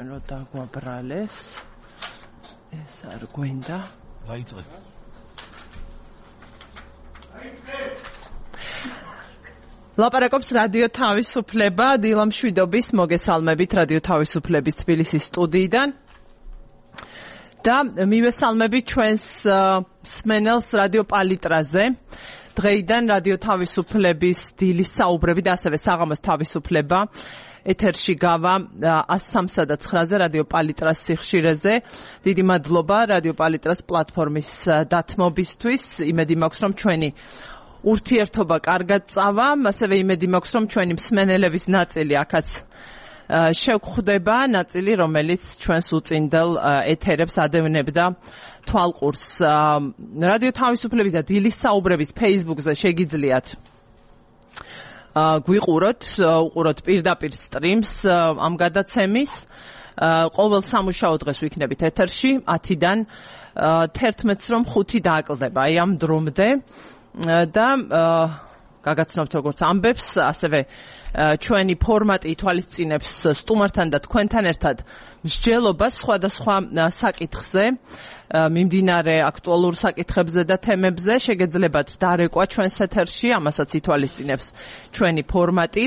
ჩვენ რო დაგვაბრალეს ეს არ გვინდა დაიწყე ლაპარაკობს რადიო თავისუფლება დილა მშვიდობის მოგესალმებით რადიო თავისუფლების თბილისის სტუდიიდან და მივესალმებით ჩვენს მსმენელს რადიო პალიტრაზე დღეიდან რადიო თავისუფლების დილის საუბრები და ასევე საღამოს თავისუფლება ეთერში გავა 103-ზე რადიო პალიტრას სიხშირეზე. დიდი მადლობა რადიო პალიტრას პლატფორმის დათმობისთვის. იმედი მაქვს რომ ჩვენი ურთიერთობა კარგად წავა, ასევე იმედი მაქვს რომ ჩვენი მსმენელების ნაწილი აქაც შევხვდება, ნაწილი რომელიც ჩვენს უწინდელ ეთერებს ადევნებდა თვალყურს. რადიო თავისუფლების და დილის საუბრების Facebook-ზე შეგიძლიათ გვიყუროთ, უყუროთ პირდაპირ სტრიმს ამ გადაცემის. ყოველ სამუშაო დღეს ვიქნებით ეთერში 10-დან 11-ს რომ 5 დააკლდება, აი ამ დრომდე და გაგაცნობთ როგორც ამბებს, ასევე ჩვენი ფორმატი ითვალისწინებს სტუმართან და თქვენთან ერთად მსჯელობას სხვადასხვა საკითხზე, მიმდინარე აქტუალურ საკითხებზე და თემებზე. შეგეძლებათ დარეკვა ჩვენს ეთერში, ამასაც ითვალისწინებს ჩვენი ფორმატი.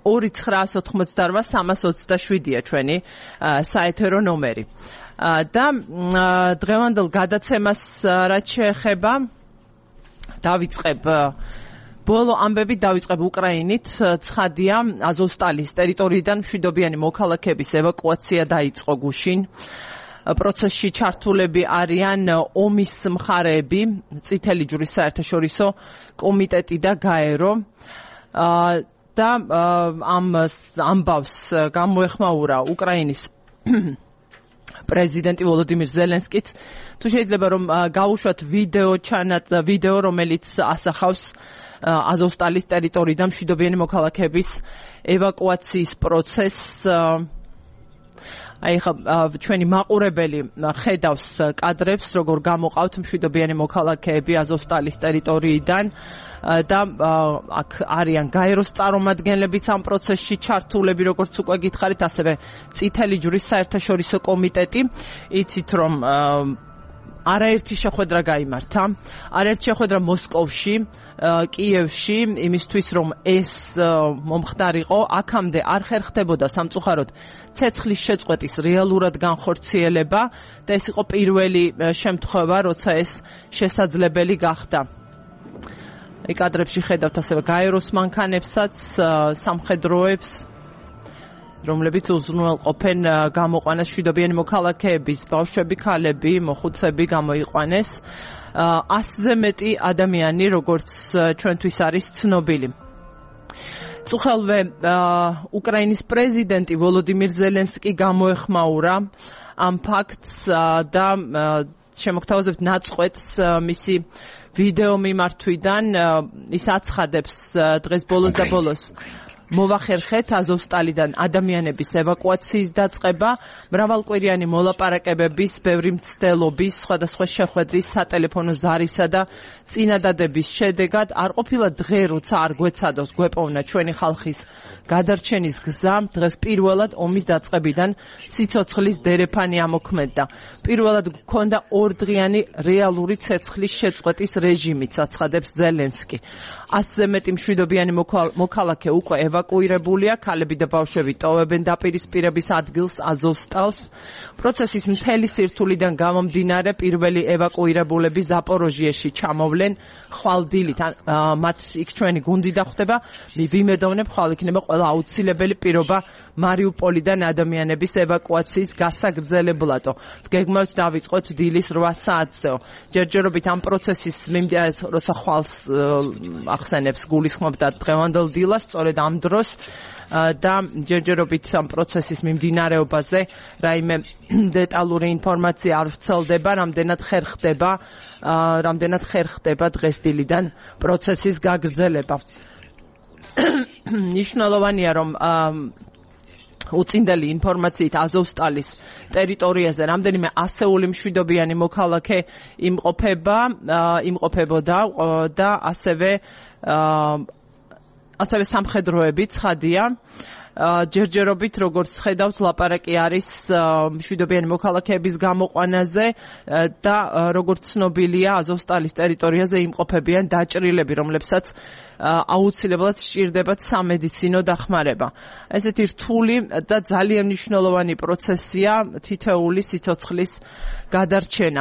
2-988-327-ია ჩვენი საეთერო ნომერი. და დღევანდელ გადაცემას რაც შეეხება დავიწყებ ბოლო ამბებით დავიწყებ უკრაინით. ცხადია, აზოვსტალის ტერიტორიიდან მშვიდობიანი მოქალაქეების ევაკუაცია დაიწყო გუშინ. პროცესში ჩართულები არიან ომის მხარეები, წითელი ჯვრის საერთაშორისო კომიტეტი და გაერო. და ამ ამბავს გამოეხმაურა უკრაინის პრეზიდენტი ვოლოდიმირ ზელენსკიც. თუ შეიძლება რომ გავუშვათ ვიდეო რომელიც ასახავს აზოვსტალის ტერიტორიიდან მშვიდობიანი მოქალაქეების ევაკუაციის პროცესს. აი ხა ჩვენი მაყურებელი ხედავს კადრებს, როგორ გამოყავთ მშვიდობიანი მოქალაქეები აზოვსტალის ტერიტორიიდან და აქ არიან გაეროს წარმომადგენლებიც ამ პროცესში ჩართულები, როგორც უკვე გითხარით, ასევე წითელი ჯვრის საერთაშორისო კომიტეტი. იცით რომ არაერთი შეხვედრა გაიმართა, არაერთი შეხვედრა მოსკოვში, კიევში, იმისთვის რომ ეს მომხდარიყო, აქამდე არ ხერხდებოდა სამწუხაროდ ცეცხლის შეწყვეტის რეალურად განხორციელება და ეს იყო პირველი შემთხვევა, როცა ეს შესაძლებელი გახდა. კადრებში ხედავთ ასევე გაეროს მანქანებსაც, სამხედროებს, რომლებიც უზრუნველყოფენ გამოყვანას მშვიდობიანი მოქალაქეების, ბავშვები, ქალები, მოხუცები გამოიყვანეს. 100-ზე მეტი ადამიანი, როგორც ჩვენთვის არის ცნობილი. წუხელვე უკრაინის პრეზიდენტი ვოლოდიმირ ზელენსკი გამოეხმაურა ამ ფაქტს და შემოგთავაზებთ ნაწყვეტს მისი ვიდეო მიმართვიდან. ის აცხადებს დღეს ბოლოს და ბოლოს მოვახერხეთ აზოვსტალიდან ადამიანების ევაკუაციის დაწყება, მრავალკვირიანი მოლაპარაკებების, ბევრი მცდელობის, სხვადასხვა შეხვედრის, სატელეფონო ზარისა და წინადადების შედეგად არ ყოფილა დღე, როცა არ გვეცადოს გვეპოვნა ჩვენი ხალხის გადარჩენის გზა. დღეს პირველად ომის დაწყებიდან სიცოცხლის დერეფანი ამოქმედდა. პირველად გქონდა ორდღიანი რეალური ცეცხლის შეწყვეტის რეჟიმიც, აცხადებს ზელენსკი. 100-ზე მეტი მშვიდობიანი მოქალაქე უკვე ევაკუირებულია, ქალები და ბავშვები ტოვებენ დაპირისპირების ადგილს აზოვსტალს. პროცესის მთელი სირთულიდან გამომდინარე პირველი ევაკუირებულები ზაპოროჟიეში ჩამოვლენ ხვალდილით. მათ იქ ჩვენი გუნდი დახვდება. ვიმედოვნებ, ხვალ იქნება ყველა აუცილებელი პირობა მარიუპოლიდან ადამიანების ევაკუაციის გასაგრძელებლადო. გეგმავთ დავიწყოთ დილის 8 საათზეო. ჯერჯერობით ამ პროცესის როცა ხვალს ახსენებს გულისხმობდა დღევანდელ დილას, სწორედ ამ დროს და ჯერჯერობით ამ პროცესის მიმდინარეობაზე რაიმე დეტალური ინფორმაცია არ ვრცელდება, რამდენად ხერხდება დღეს დილიდან პროცესის გაგრძელება. ნიშნულოვანია რომ უწინდელი ინფორმაციით აზოვსტალის ტერიტორიაზე რამდენიმე ასეული მშვიდობიანი მოქალაქე იმყოფებოდა და ასევე სამხედროები ცხადია ჯერჯერობით როგორც ხედავთ ლაპარაკი არის მშვიდობიანი მოქალაქეების გამოყვანაზე და როგორც ცნობილია აზოვსტალის ტერიტორიაზე იმყოფებიან დაჭრილები, რომლებსაც აუცილებლად სჭირდებათ სამედიცინო დახმარება. ესეთი რთული და ძალიან მნიშვნელოვანი პროცესია თითოეული სიცოცხლის გადარჩენა.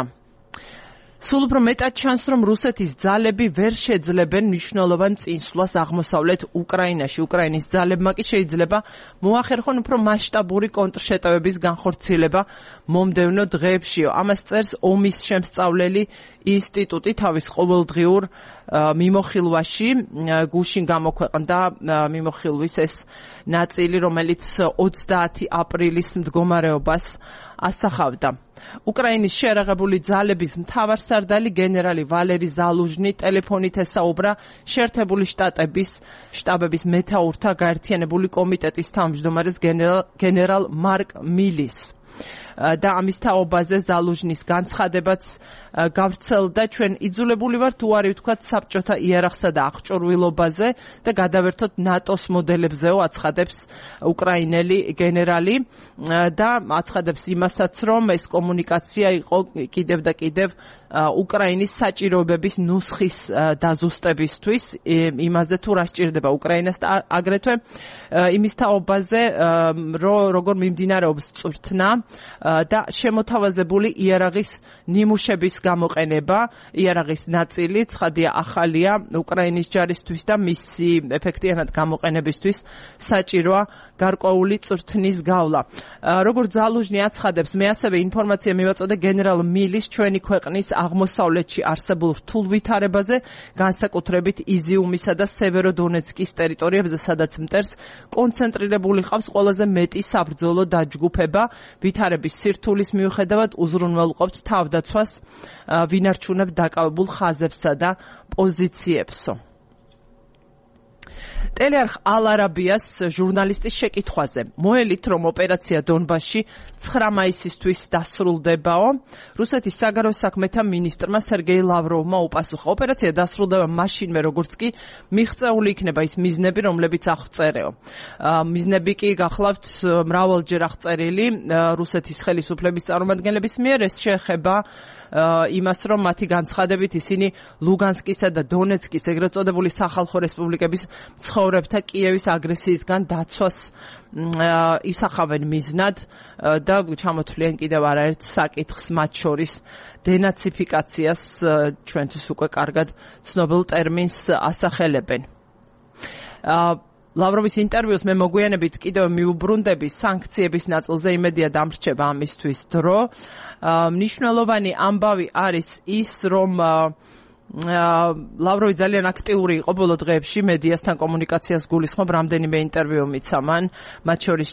სულ უფრო მეტად ჩანს, რომ რუსეთის ძალები ვერ შეძლებენ მნიშვნელოვან წინსვლას აღმოსავლეთ უკრაინაში. უკრაინის ძალებმა კი შეიძლება მოახერხონ უფრო მასშტაბური კონტრშეტევების განხორციელება მომდევნო დღეებშიო. ამას წერს ომის შემსწავლელი ინსტიტუტი თავის ყოველდღიურ მიმოხილვაში. გუშინ გამოქვეყნდა მიმოხილვის ეს ნაწილი, რომელიც 30 აპრილის მდგომარეობას ასახავდა. უკრაინის შეერაღებული ძალების მთავარსარდალი გენერალი ვალერი ზალუჟნი ტელეფონით ესაუბრა შეერთებული შტატების შტაბების მეთაურთა გაერთიანებული კომიტეტის თავმჯდომარეს გენერალ მარკ მილის და ამის თაობაზე ზალუჟნის განცხადებაც გავრცელდა. ჩვენ იძულებული ვართ უარი ვთქვათ საბჭოთა იარაღსა და აღჭურვილობაზე და გადავერთოთ ნატოს მოდელებზეო, აცხადებს უკრაინელი გენერალი და აცხადებს იმასაც, რომ ეს კომუნიკაცია იყო კიდევ და კიდევ უკრაინის საჭიროებების ნუსხის დაზუსტებისთვის, იმაზე თუ რა სჭირდება უკრაინას და აგრეთვე იმის თაობაზე, როგორ მიმდინარეობს წვრთნა და შემოთავაზებული იარაღის ნიმუშების გამოყენება. იარაღის ნაწილი ცხადია ახალია უკრაინის ჯარისთვის და მისი ეფექტიანად გამოყენებისთვის საჭიროა გარკვეული წვრთნის გავლა. როგორც ზალუჟნი აცხადებს, მე ასევე ინფორმაცია მივაწოდე გენერალ მილის ჩვენი ქვეყნის აღმოსავლეთში არსებულ რთულ ვითარებაზე, განსაკუთრებით იზიუმისა და სევეროდონეცკის ტერიტორიებზე, სადაც მტერს კონცენტრირებული ყავს ყველაზე მეტი საბრძოლო დაჯგუფება. ვითარების სირთულის მიუხედავად უზრუნველყოფთ თავდაცვას ვინარჩუნებ დაკავებულ ხაზებსა და პოზიციებსო. ტელეარხ ალ-არაბიას ჟურნალისტის შეკითხვაზე მოელით, რომ ოპერაცია დონბასში 9 მაისისთვის დასრულდებაო, რუსეთის საგარეო საქმეთა მინისტრმა სერგეი ლავროვმა უპასუხა. ოპერაცია დასრულდება მაშინვე, როგორც კი მიღწეული იქნება ის მიზნები, რომლებიც აღწერეო. მიზნები კი გახლავთ მრავალჯერ აღწერილი რუსეთის ხელისუფლების წარმომადგენლების მიერ. ეს შეეხება იმას, რომ მათი განცხადებით ისინი ლუგანსკისა და დონეცკის ეგრეთ წოდებული სახალხო რესპუბლიკების მცხოვრებთა კიევის აგრესიისგან დაცვას ისახავენ მიზნად და ჩამოთვლიან კიდევ არაერთ საკითხს, მათ შორის დენაციფიკაციას, ჩვენთვის უკვე კარგად ცნობილ ტერმინს ასახელებენ. ლავროვის ინტერვიუს მე მოგვიანებით კიდევ მიუბრუნდები სანქციების ნაწილზე, იმედია დამრჩება ამისთვის დრო. მნიშვნელოვანი ამბავი არის ის, რომ ლავროვი ძალიან აქტიური იყო ბოლო დღეებში მედიასთან კომუნიკაციას გულისხმობ, რამდენიმე ინტერვიუ მიცა მან, მათ შორის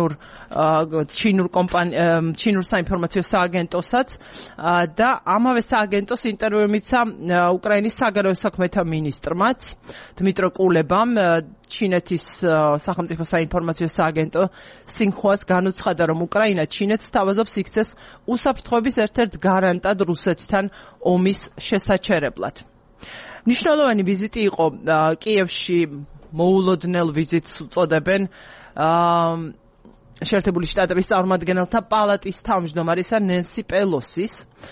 ჩინურ საინფორმაციო სააგენტოსაც და ამავე სააგენტოს ინტერვიუ მიცა უკრაინის საგარეო საქმეთა მინისტრმაც დმიტრო კულებამ. ჩინეთის სახელმწიფო საინფორმაციო სააგენტო სინხუას განუცხადა, რომ უკრაინა ჩინეთს თავაზობს იქცეს უსაფრთხოების ერთ-ერთ გარანტად რუსეთთან ომის შესაჩერებლად. მნიშვნელოვანი ვიზიტი იყო კიევში, მოულოდნელ ვიზიტს უწოდებენ შეერთებული შტატების წარმომადგენელთა პალატის თავმჯდომარისა ნენსი პელოსის.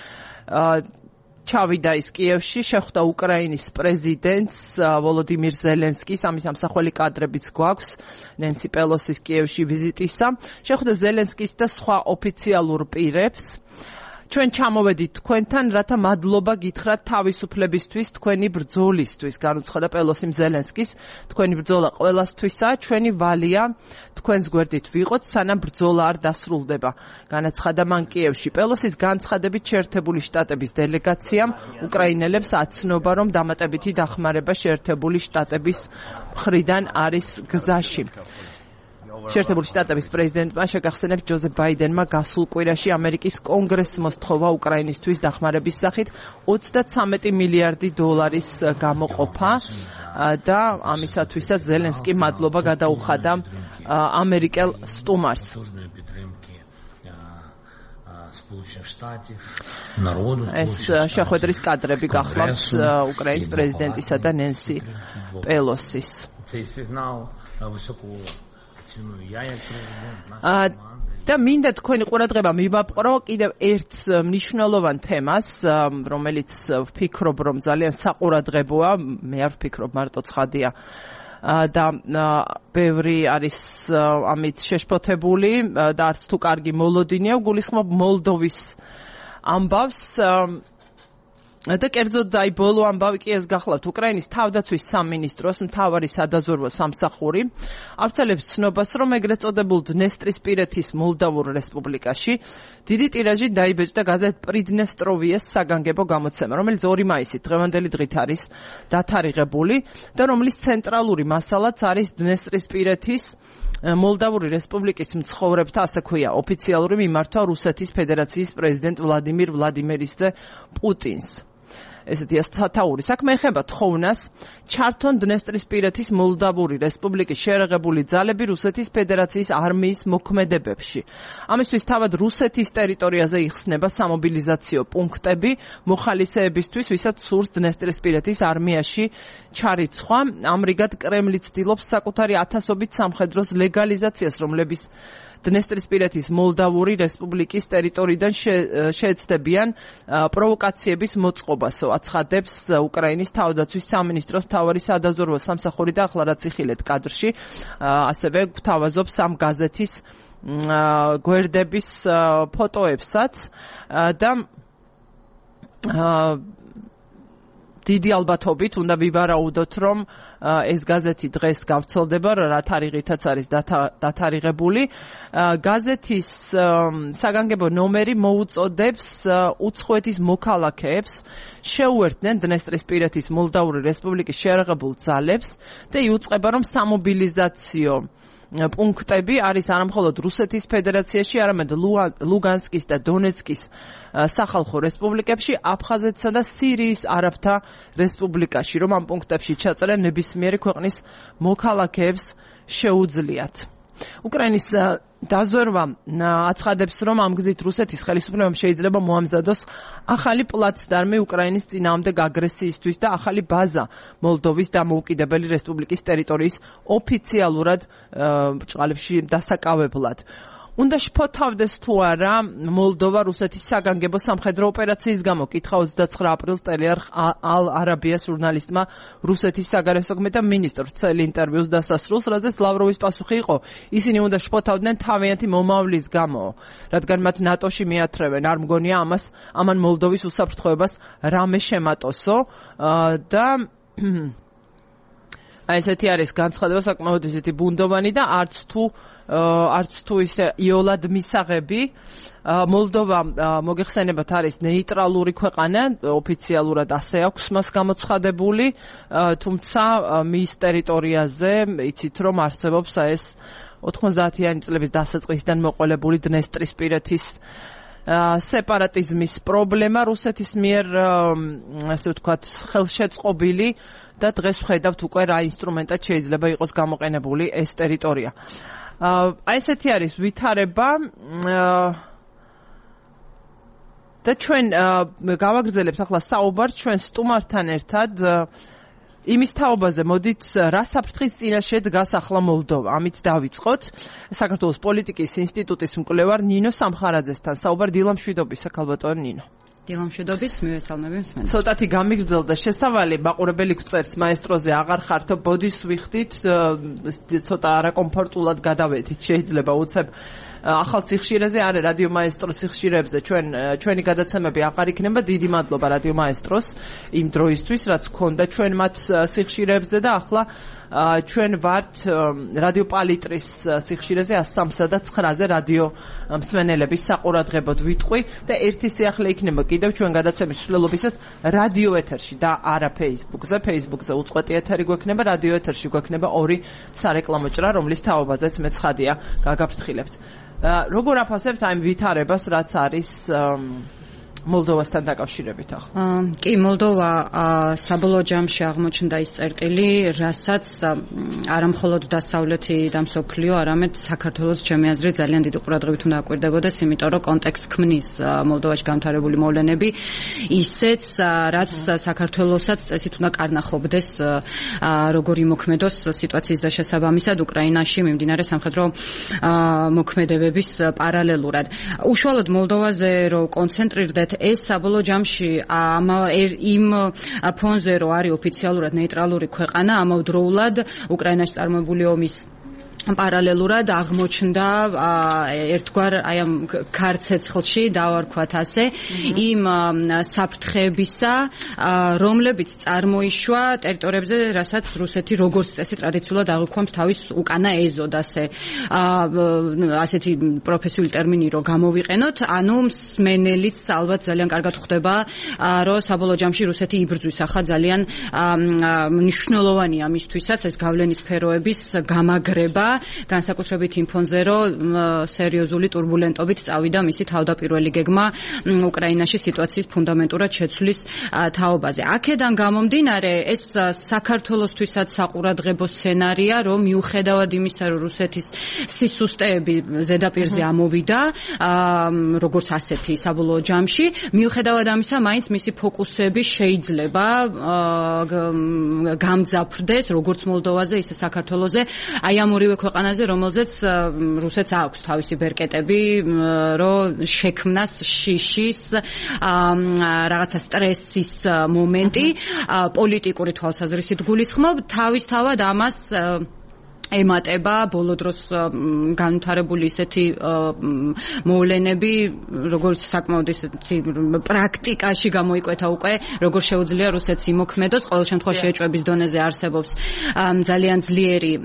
ჩავიდა ის კიევში, შეხვდა უკრაინის პრეზიდენტს ვოლოდიმირ ზელენსკის, ამის ამსახველი კადრებიც გვაქვს ნენსი პელოსის კიევში ვიზიტისა. შეხვდა ზელენსკის და სხვა ოფიციალურ პირებს. ჩვენ ჩამოვედით თქვენთან, რათა მადლობა გითხრათ თავისუფლებისთვის, თქვენი ბრძოლისთვის, განუცხადა პელოსიმ ზელენსკის. თქვენი ბრძოლა ყველასთვისაა, ჩვენი ვალია თქვენს გვერდით ვიყოთ, სანამ ბრძოლა არ დასრულდება. განაცხადა მან კიევში. პელოსის განცხადებით შეერთებული შტატების დელეგაციამ უკრაინელებს აცნობა, რომ დამატებითი დახმარება შეერთებული შტატების მხრიდან არის გზაში. შეერთებული შტატების პრეზიდენტმა შეგახსენებთ ჯოზეფ ბაიდენმა გასულ კვირაში ამერიკის კონგრესს მოსთხოვა უკრაინისთვის დახმარების სახით 33 მილიარდი დოლარის გამოყოფა და ამისათვისაც ზელენსკი მადლობა გადაუხადა ამერიკელ სტუმარს. ეს შეხვედრის კადრები გახლავთ უკრაინის პრეზიდენტისა და ნენსი პელოსის. და მინდა თქვენი ყურადღება მივაპყრო კიდევ ერთ მნიშვნელოვან თემას, რომელიც ვფიქრობ, რომ ძალიან საყურადღებოა, მე არ ვფიქრობ, მარტო ცხადია. და ბევრი არის ამით შეშფოთებული და არც თუ კარგი მოლოდინია, გულისხმობ მოლდოვის ამბავს. და კერძოდ აი ბოლო ამბავი კი ეს გახლავთ უკრაინის თავდაცვის სამინისტროს მთავარი სადაზვერვო სამსახური ავრცელებს ცნობას, რომ ეგრეთ წოდებულ დნესტრისპირეთის მოლდავურ რესპუბლიკაში დიდი ტირაჟით დაიბეჭდა გაზეთ პრიდნესტროვიეს საგანგებო გამოცემა, რომელიც 2 მაისით დღევანდელი დღით არის დათარიღებული და რომლის ცენტრალური მასალაც არის დნესტრისპირეთის მოლდავური რესპუბლიკის მცხოვრებთა, ასე ქვია, ოფიციალური მიმართვა რუსეთის ფედერაციის პრეზიდენტ ვლადიმირ ვლადიმირიძე პუტინს. ესეთი სათაური საქმე ეხება თხოვნას ჩართონ დნესტრისპირეთის მოლდავური რესპუბლიკის შეერაღებული ძალები რუსეთის ფედერაციის არმიის მოქმედებებში. ამისთვის თავად რუსეთის ტერიტორიაზე იხსნება სამობილიზაციო პუნქტები მოხალისეებისთვის, ვისაც სურს დნესტრისპირეთის არმიაში ჩარიცხვა. ამრიგად კრემლი ცდილობს საკუთარი ათასობით სამხედროს ლეგალიზაციას, რომლების დნესტრისპირეთის მოლდავური რესპუბლიკის ტერიტორიიდან შეეცდებიან პროვოკაციების მოწყობასო, აცხადებს უკრაინის თავდაცვის სამინისტროს მთავარი სადაზვერვო სამსახური და ახლა რაც იხილეთ კადრში, ასევე გვთავაზობს ამ გაზეთის გვერდების ფოტოებსაც და დიდი ალბათობით უნდა ვივარაუდოთ, რომ ეს გაზეთი დღეს გავრცელდება, რა თარიღითაც არის დათარიღებული. გაზეთის საგანგებო ნომერი მოუწოდებს უცხოეთის მოქალაქეებს შეუერთდნენ დნესტრისპირეთის მოლდავური რესპუბლიკის შეერაღებულ ძალებს და იუწყება, რომ სამობილიზაციო პუნქტები არის არამხოლოდ რუსეთის ფედერაციაში, არამედ ლუგანსკის და დონეცკის სახალხო რესპუბლიკებში, აფხაზეთსა და სირიის არაბთა რესპუბლიკაში, რომ ამ პუნქტებში ჩაწერა ნებისმიერი ქვეყნის მოქალაქეებს შეუძლიათ. უკრაინის დაზვერვა აცხადებს, რომ ამ გზით რუსეთის ხელისუფლებამ შეიძლება მოამზადოს ახალი პლაცდარმი უკრაინის წინააღმდეგ აგრესიისთვის და ახალი ბაზა მოლდოვის დამოუკიდებელი რესპუბლიკის ტერიტორიის ოფიციალურად ბრჭყალებში დასაკავებლად. უნდა შფოთავდეს თუ არა მოლდოვა რუსეთის საგანგებო სამხედრო ოპერაციის გამო, კითხა 29 აპრილს ტელეარხ ალ არაბიას ჟურნალისტმა რუსეთის საგარეო საქმეთა მინისტრს წელი ინტერვიუს დასასრულს, რაზეც ლავროვის პასუხი იყო, ისინი უნდა შფოთავდნენ თავიანთი მომავლის გამო, რადგან მათ ნატოში მიათრევენ, არ მგონია ამან მოლდოვის უსაფრთხოებას რამე შემატოსო და ესეთი არის განცხადება საკმაოდ ისეთი ბუნდოვანი და არც თუ ისე იოლად მისაღები. მოლდოვა მოგეხსენებათ არის ნეიტრალური ქვეყანა, ოფიციალურად ასე აქვს მას გამოცხადებული, თუმცა მის ტერიტორიაზე იცით რომ არსებობს ეს 90-იანი წლების დასაწყისიდან მოყოლებული დნესტრისპირეთის სეპარატიზმის პრობლემა რუსეთის მიერ ასე ვთქვათ ხელშეწყობილი და დღეს ვხედავთ უკვე რა ინსტრუმენტად შეიძლება იყოს გამოყენებული ეს ტერიტორია. აი ესეთი არის ვითარება და ჩვენ გავაგრძელებთ ახლა საუბარს ჩვენ სტუმართან ერთად იმის თაობაზე, მოდით რა საფრთხის წინაშე დგას ახლა მოლდოვა. ამით დავიწყოთ. საქართველოს პოლიტიკის ინსტიტუტის მკვლევარ ნინო სამხარაძესთან საუბარ. დილამშვიდობის, ქალბატონო ნინო. დილამშვიდობის, მივესალმები მსმენელს. ცოტათი გამიგრძელდა შესავალი, მაყურებელი გწერს მაესტროზე აღარ ხართო, ბოდის ვიხდით, ცოტა არაკომფორტულად გადავედით, შეიძლება უცებ ახალ სიხშირეზე არა რადიო მაესტროს სიხშირეებზე ჩვენი გადაცემები აღარ იქნება. დიდი მადლობა რადიო მაესტროს იმ დროისთვის, რაც გქონდა ჩვენ მათ სიხშირეებზე და ახლა ჩვენ ვართ რადიო პალიტრის სიხშირეზე 103.9-ზე რადიო მსმენელების საყურადღებოდ ვიტყვი და ერთი სიახლე იქნება კიდევ ჩვენ გადაცემის მსვლელობისას რადიო ეთერში და არა Facebook-ზე. Facebook-ზე უწყვეტი ეთერი გვექნება, რადიო ეთერში გვექნება 2 სარეკლამო ჭრა, რომლის თაობაზეც მე ცხადია გაგაფრთხილებთ. როგორ აფასებთ ამ ვითარებას, რაც არის მოლდოვასთან დაკავშირებით ახლა. კი, მოლდოვა საბოლოო ჯამში აღმოჩნდა ის წერტილი, რასაც არამხოლოდ დასავლეთი და მსოფლიო, არამედ საქართველოს ჩემი აზრით ძალიან დიდი ყურადღებით უნდა აკვირდებოდეს, იმიტომ რომ კონტექსტ ქმნის მოლდოვაში განვითარებული მოვლენები, ისეც რაც საქართველოსაც წესით უნდა კარნახობდეს, როგორ იმოქმედოს სიტუაციის დასშესაბამისად უკრაინაში მიმდინარე სამხედრო მოქმედებების პარალელურად. უშუალოდ მოლდოვაზე რო კონცენტრირდეთ, ეს საბოლოო ჯამში იმ ფონზე რო არის ოფიციალურად ნეიტრალური ქვეყანა, ამავდროულად უკრაინაში წარმოებული ომის პარალელურად აღმოჩნდა ერთგვარ აი ამ ქარცეცხლში დავარქვათ ასე იმ საფრთხეებისა, რომლებიც წარმოიშვა ტერიტორიებზე, რასაც რუსეთი როგორც წესი ტრადიციულად აღიქვამს თავის უკანა ეზოდ ასე ასეთი პროფესიული ტერმინი რო გამოვიყენოთ, ანუ მსმენელიც ალბათ ძალიან კარგად ხვდება, რომ საბოლოო ჯამში რუსეთი იბრძვის ახლა ძალიან მნიშვნელოვანია მისთვისაც ეს გავლენის სფეროების გამაგრება, განსაკუთრებით იმ ფონზე, რომ სერიოზული турბულენტობით წავიდა მისი თავდაპირველი გეგმა უკრაინაში სიტუაციის ფუნდამენტურად შეცვლის თაობაზე. აქედან გამომდინარე, ეს საქართველოსთვისაც საყურადღებო სცენარია, რომ მიუხედავად იმისა, რომ რუსეთის სისუსტეები ზედაპირზე ამოვიდა, როგორც ასეთი საბოლოო ჯამში, მიუხედავად ამისა, მაინც მისი ფოკუსები შეიძლება გამძაფრდეს, როგორც მოლდოვაზე, ისე საქართველოზე, აი ამ ორივე ქვეყანაზე, რომელზეც რუსეთს აქვს თავისი ბერკეტები, რომ შექმნას შიშის რაღაცა სტრესის მომენტი, პოლიტიკური თვალსაზრისით გულისხმობ, თავისთავად ამას ემატება ბოლო დროს განვითარებული ისეთი მოვლენები, როგორც საკმაოდ ისეთი პრაქტიკაში გამოიკვეთა უკვე, როგორ შეუძლია რუსეთს იმოქმედოს, ყოველ შემთხვევაში ეჭვების დონეზე არსებობს ძალიან ძლიერი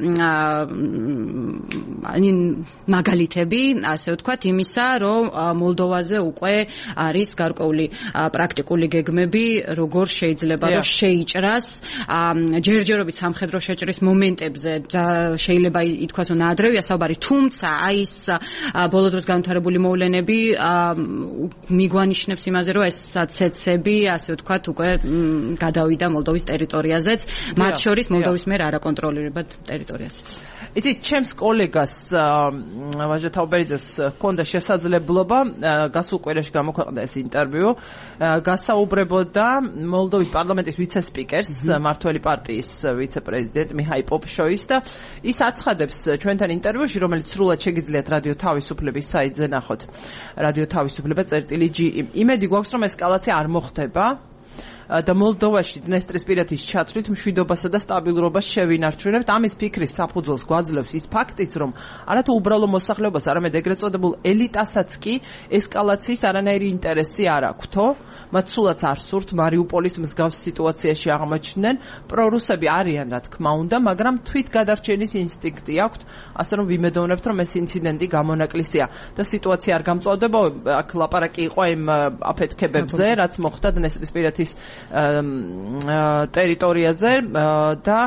მაგალითები, ასე ვთქვათ, იმისა, რომ მოლდოვაზე უკვე არის გარკვეული პრაქტიკული გეგმები, როგორ შეიძლება რომ შეიჭრას ჯერჯერობით სამხედრო შეჭრის მომენტებზე შეიძლება ითქვას, რომ ნაადრევია საუბარი, თუმცა აი ეს ბოლო დროს განვითარებული მოვლენები მიგვანიშნებს იმაზე, რომ ეს ცეცები, ასე ვთქვათ, უკვე გადავიდა მოლდოვის ტერიტორიაზეც, მათ შორის მოლდოვის მიერ არაკონტროლირებად ტერიტორიაზეც. იცით, ჩემს კოლეგას ვაჟა თაუბერიძეს ჰქონდა შესაძლებლობა გასულ კვირაში გამოქვეყნდა ეს ინტერვიუ, გასაუბრებოდა მოლდოვის პარლამენტის ვიცე-სპიკერს, მართველი პარტიის ვიცე-პრეზიდენტ მიჰაილ პოპშოის და ის აცხადებს ჩვენთან ინტერვიუში, რომელიც სრულად შეგიძლიათ რადიო თავისუფლების საიტზე ნახოთ. რადიო თავისუფლება წერტილი.g. იმედი გვაქვს, რომ ესკალაცია არ მოხდება და მოლდოვაში დნესტრისპირეთის ჩათვლით მშვიდობასა და სტაბილურობას შევინარჩუნებთ. ამის ფიქრის საფუძველს გვაძლევს ის ფაქტიც, რომ არათუ უბრალო მოსახლეობას, არამედ ეგრეთ წოდებულ ელიტასაც კი ესკალაციის არანაირი ინტერესი არ აქვთო. მათ სულაც არ სურთ მარიუპოლის მსგავს სიტუაციაში აღმოჩნდნენ. პრორუსები არიან, რა თქმა უნდა, მაგრამ თვითგადარჩენის ინსტინქტი აქვთ, ასე რომ ვიმედოვნებთ, რომ ეს ინციდენტი გამონაკლისია და სიტუაცია არ გამწვავდება. აქ ლაპარაკი იყო იმ აფეთქებებზე, რაც მოხდა დნესტრისპირეთის ტერიტორიაზე და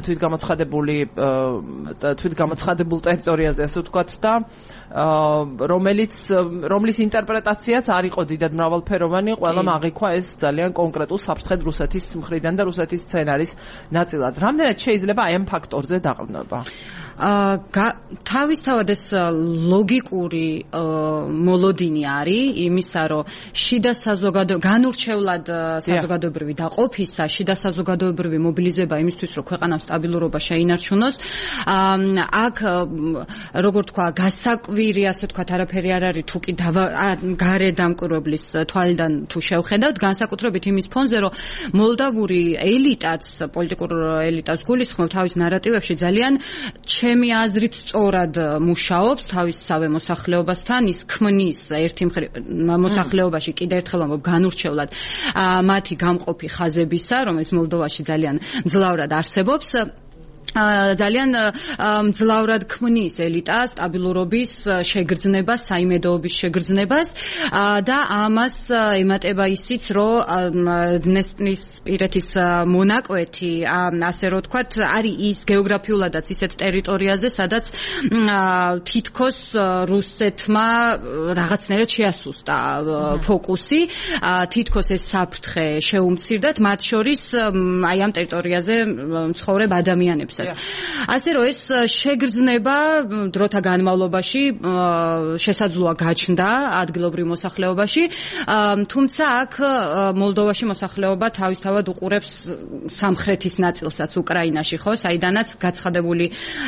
თვითგამოცხადებულ ტერიტორიაზე, ასე ვთქვათ, და რომლის ინტერპრეტაციაც არ იყო დიდად მრავალფეროვანი, ყველამ აღიქვა ეს ძალიან კონკრეტულ საფრთხედ რუსეთის მხრიდან და რუსეთის სცენარის ნაწილად. რამდენად შეიძლება აი ამ ფაქტორზე დაყრდნობა? თავისთავად ეს ლოგიკური მოლოდინი არის იმისა, რომ შიდა განურჩევლად საზოგადოებრივი დაყოფისა, შიდა საზოგადოებრივი მობილიზება იმისთვის, რომ ქვეყანამ სტაბილურობა შეინარჩუნოს. აქ როგორ თქვა, გასაკვირი, ასე ვთქვათ, არაფერი არ არის, თუ კი გარე დამკვირვებლის თვალიდან თუ შევხედავთ, განსაკუთრებით იმის ფონზე, რომ მოლდავური ელიტაც, პოლიტიკურ ელიტას გულისხმობ თავის ნარატივებში ძალიან ჩემი აზრით სწორად მუშაობს თავისსავე მოსახლეობასთან, ის ქმნის ერთი მოსახლეობაში კიდევ ერთხელ ამბობ განურჩევლად მათი გამყოფი ხაზებისა, რომელიც მოლდოვაში ძალიან მძლავრად არსებობს. ძალიან მძლავრად ქმნის ელიტა სტაბილურობის შეგრძნებას, საიმედოობის შეგრძნებას და ამას ემატება ისიც, რომ დნესტრისპირეთის მონაკვეთი, ასე რომ ვთქვათ, არის ის გეოგრაფიულადაც ისეთ ტერიტორიაზე, სადაც თითქოს რუსეთმა რაღაცნაირად შეასუსტა ფოკუსი, თითქოს ეს საფრთხე შეუმცირდათ, მათ შორის აი ამ ტერიტორიაზე მცხოვრებ ადამიანებს. ასე რომ ეს შეგრძნება დროთა განმავლობაში შესაძლოა გაჩნდა ადგილობრივ მოსახლეობაში, თუმცა აქ მოლდოვაში მოსახლეობა თავისთავად უყურებს სამხრეთის ნაწილსაც უკრაინაში, ხო, საიდანაც გაცხადებული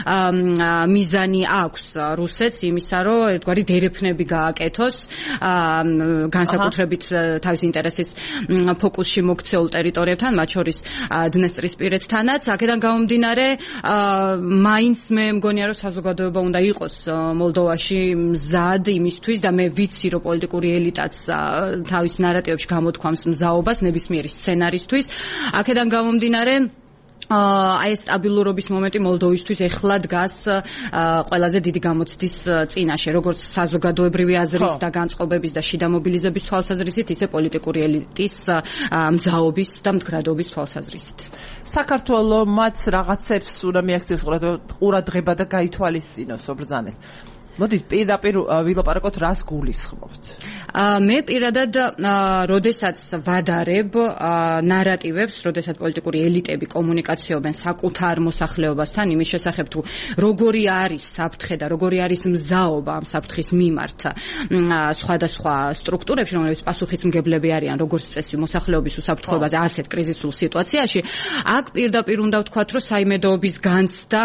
მიზანი აქვს რუსეთს იმისა, რომ ერთგვარი დერეფნები გააკეთოს განსაკუთრებით თავის ინტერესის ფოკუსში მოქცეულ ტერიტორიებთან, მათ შორის დნესტრისპირეთთანაც. აქედან გამომდინარე მაინც მე მგონია რომ საზოგადოება უნდა იყოს მოლდოვაში მზად იმისთვის და მე ვიცი რომ პოლიტიკური ელიტაც თავის ნარატივებში გამოთქვამს მზაობას ნებისმიერი სცენარისთვის. აქედან გამომდინარე აი ეს სტაბილურობის მომენტი მოლდოვისთვის ეხლა დგას ყველაზე დიდი გამოცდის წინაშე, როგორც საზოგადოებრივი აზრის და განწყობების და შიდა მობილიზების თვალსაზრისით, ისე პოლიტიკური ელიტის მზაობის და მდგრადობის თვალსაზრისით. საქართველოს მათ რაღაცებს უნდა მიაქციოს ყურადღება და გაითვალისწინოს ობრძანეთ. მოდით პირდაპირ ვილაპარაკოთ, რას გულისხმობთ? მე პირადად როდესაც ვადარებ ნარატივებს, როდესაც პოლიტიკური ელიტები კომუნიკაციობენ საკუთარ მოსახლეობასთან იმის შესახებ თუ როგორი არის საფრთხე და როგორი არის მზაობა ამ საფრთხის მიმართ სხვადასხვა სტრუქტურებში, რომლებიც პასუხისმგებლები არიან როგორც წესი მოსახლეობის უსაფრთხოებაზე ასეთ კრიზისულ სიტუაციაში, აქ პირდაპირ უნდა ვთქვათ, რომ საიმედოობის განცდა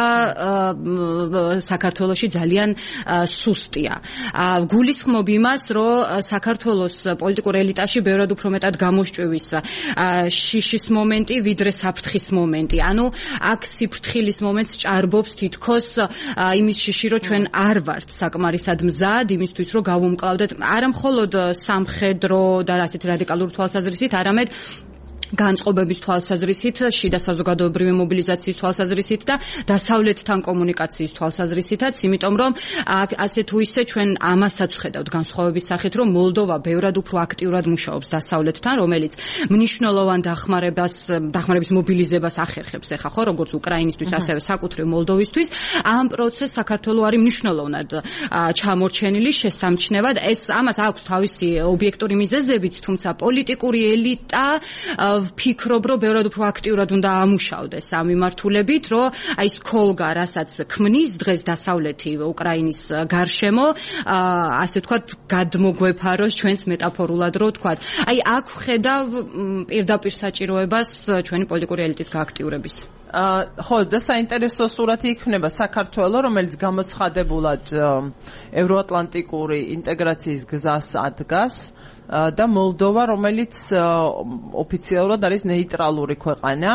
საქართველოში ძალიან სუსტია. გულისხმობ იმას, რომ საქართველოს პოლიტიკურ ელიტაში ბევრად უფრო მეტად გამოსჭვივის შიშის მომენტი, ვიდრე საფრთხის მომენტი. ანუ აქ სიფრთხილის მომენტს ჭარბობს თითქოს იმის შიში, რომ ჩვენ არ ვართ საკმარისად მზად იმისთვის, რომ გავუმკლავდეთ არა მხოლოდ სამხედრო და ასეთ რადიკალურ თვალსაზრისით, არამედ განწყობების თვალსაზრისით, შიდა საზოგადოებრივი მობილიზაციის თვალსაზრისით და დასავლეთთან კომუნიკაციის თვალსაზრისითაც, იმიტომ რომ ასე თუ ისე ჩვენ ამასაც ვხედავთ განსხვავების სახით, რომ მოლდოვა ბევრად უფრო აქტიურად მუშაობს დასავლეთთან, რომელიც მნიშვნელოვან დახმარების მობილიზებას ახერხებს ახლა, ხო, როგორც უკრაინისთვის, ასევე საკუთრივ მოლდოვისთვის. ამ პროცესს საქართველო არის მნიშვნელოვნად ჩამორჩენილი შესამჩნევად. ამას აქვს თავისი ობიექტური მიზეზებიც, თუმცა პოლიტიკური ელიტა ვფიქრობ, რომ ბევრად უფრო აქტიურად უნდა ამუშავდეს ამ მიმართულებით, რომ აი ეს ქოლგა, რასაც ქმნის დღეს დასავლეთი უკრაინის გარშემო, ასე ვთქვათ, გადმოგვეფაროს ჩვენს მეტაფორულად, რომ ვთქვათ, აი აქ ვხედავ პირდაპირ საჭიროებას ჩვენი პოლიტიკური ელიტის გააქტიურების. ხო, და საინტერესო სურათი იქნება საქართველოს, რომელიც გამოცხადებულად ევროატლანტიკური ინტეგრაციის გზას ადგას. და მოლდოვა, რომელიც ოფიციალურად არის ნეიტრალური ქვეყანა,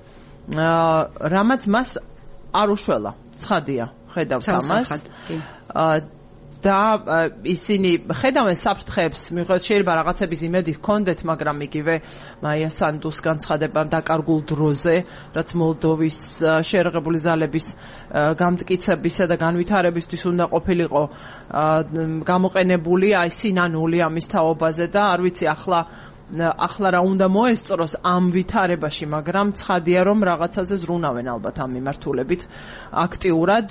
რამაც მას არ უშველა. ცხადია, ხედავთ ამას. და ისინი ხედავენ საფრთხეებს, მიუხედავად შეიძლება რაღაცების იმედი ჰქონდეთ, მაგრამ იგივე მაია სანდუს განცხადებამ დაკარგულ დროზე, რაც მოლდოვის შეერაღებული ძალების გამტკიცებისა და განვითარებისთვის უნდა ყოფილიყო გამოყენებული აი სინანული ამის თაობაზე და არ ვიცი ახლა რა უნდა მოესწროს ამ ვითარებაში, მაგრამ ცხადია რომ რაღაცაზე ზრუნავენ ალბათ ამ მიმართულებით აქტიურად.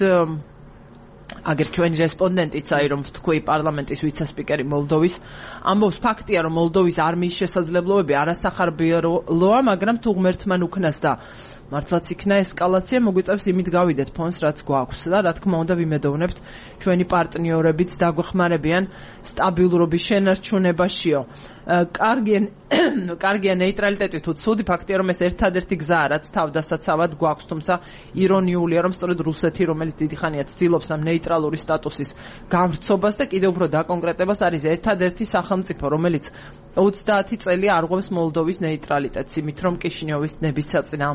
აგერ ჩვენი რესპონდენტიც აი რომ ვთქვი პარლამენტის ვიცე-სპიკერი მოლდოვის ამბობს, ფაქტია რომ მოლდოვის არმიის შესაძლებლობები არასახარბიელოა, მაგრამ თუ ღმერთმან უქნას და მართლაც იქნა ესკალაცია, მოგვიწევს იმით გავიდეთ ფონს, რაც გვაქვს და რა თქმა უნდა ვიმედოვნებთ ჩვენი პარტნიორებიც დაგვეხმარებიან სტაბილურობის შენარჩუნებაშიო. კარგია ნეიტრალიტეტი თუ ცუდი, ფაქტია რომ ეს ერთადერთი გზაა, რაც თავდასაცავად გვაქვს, თუმცა ირონიულია რომ სწორედ რუსეთი, რომელიც დიდი ხანია ცდილობს ამ ნეიტრალური სტატუსის გამრცობას და კიდევ უფრო დაკონკრეტებას, არის ერთადერთი სახელმწიფო, რომელიც 30 წელი არღვევს მოლდოვის ნეიტრალიტეტს, იმით რომ კიშინიოვის ნების საწინააღმდეგოდ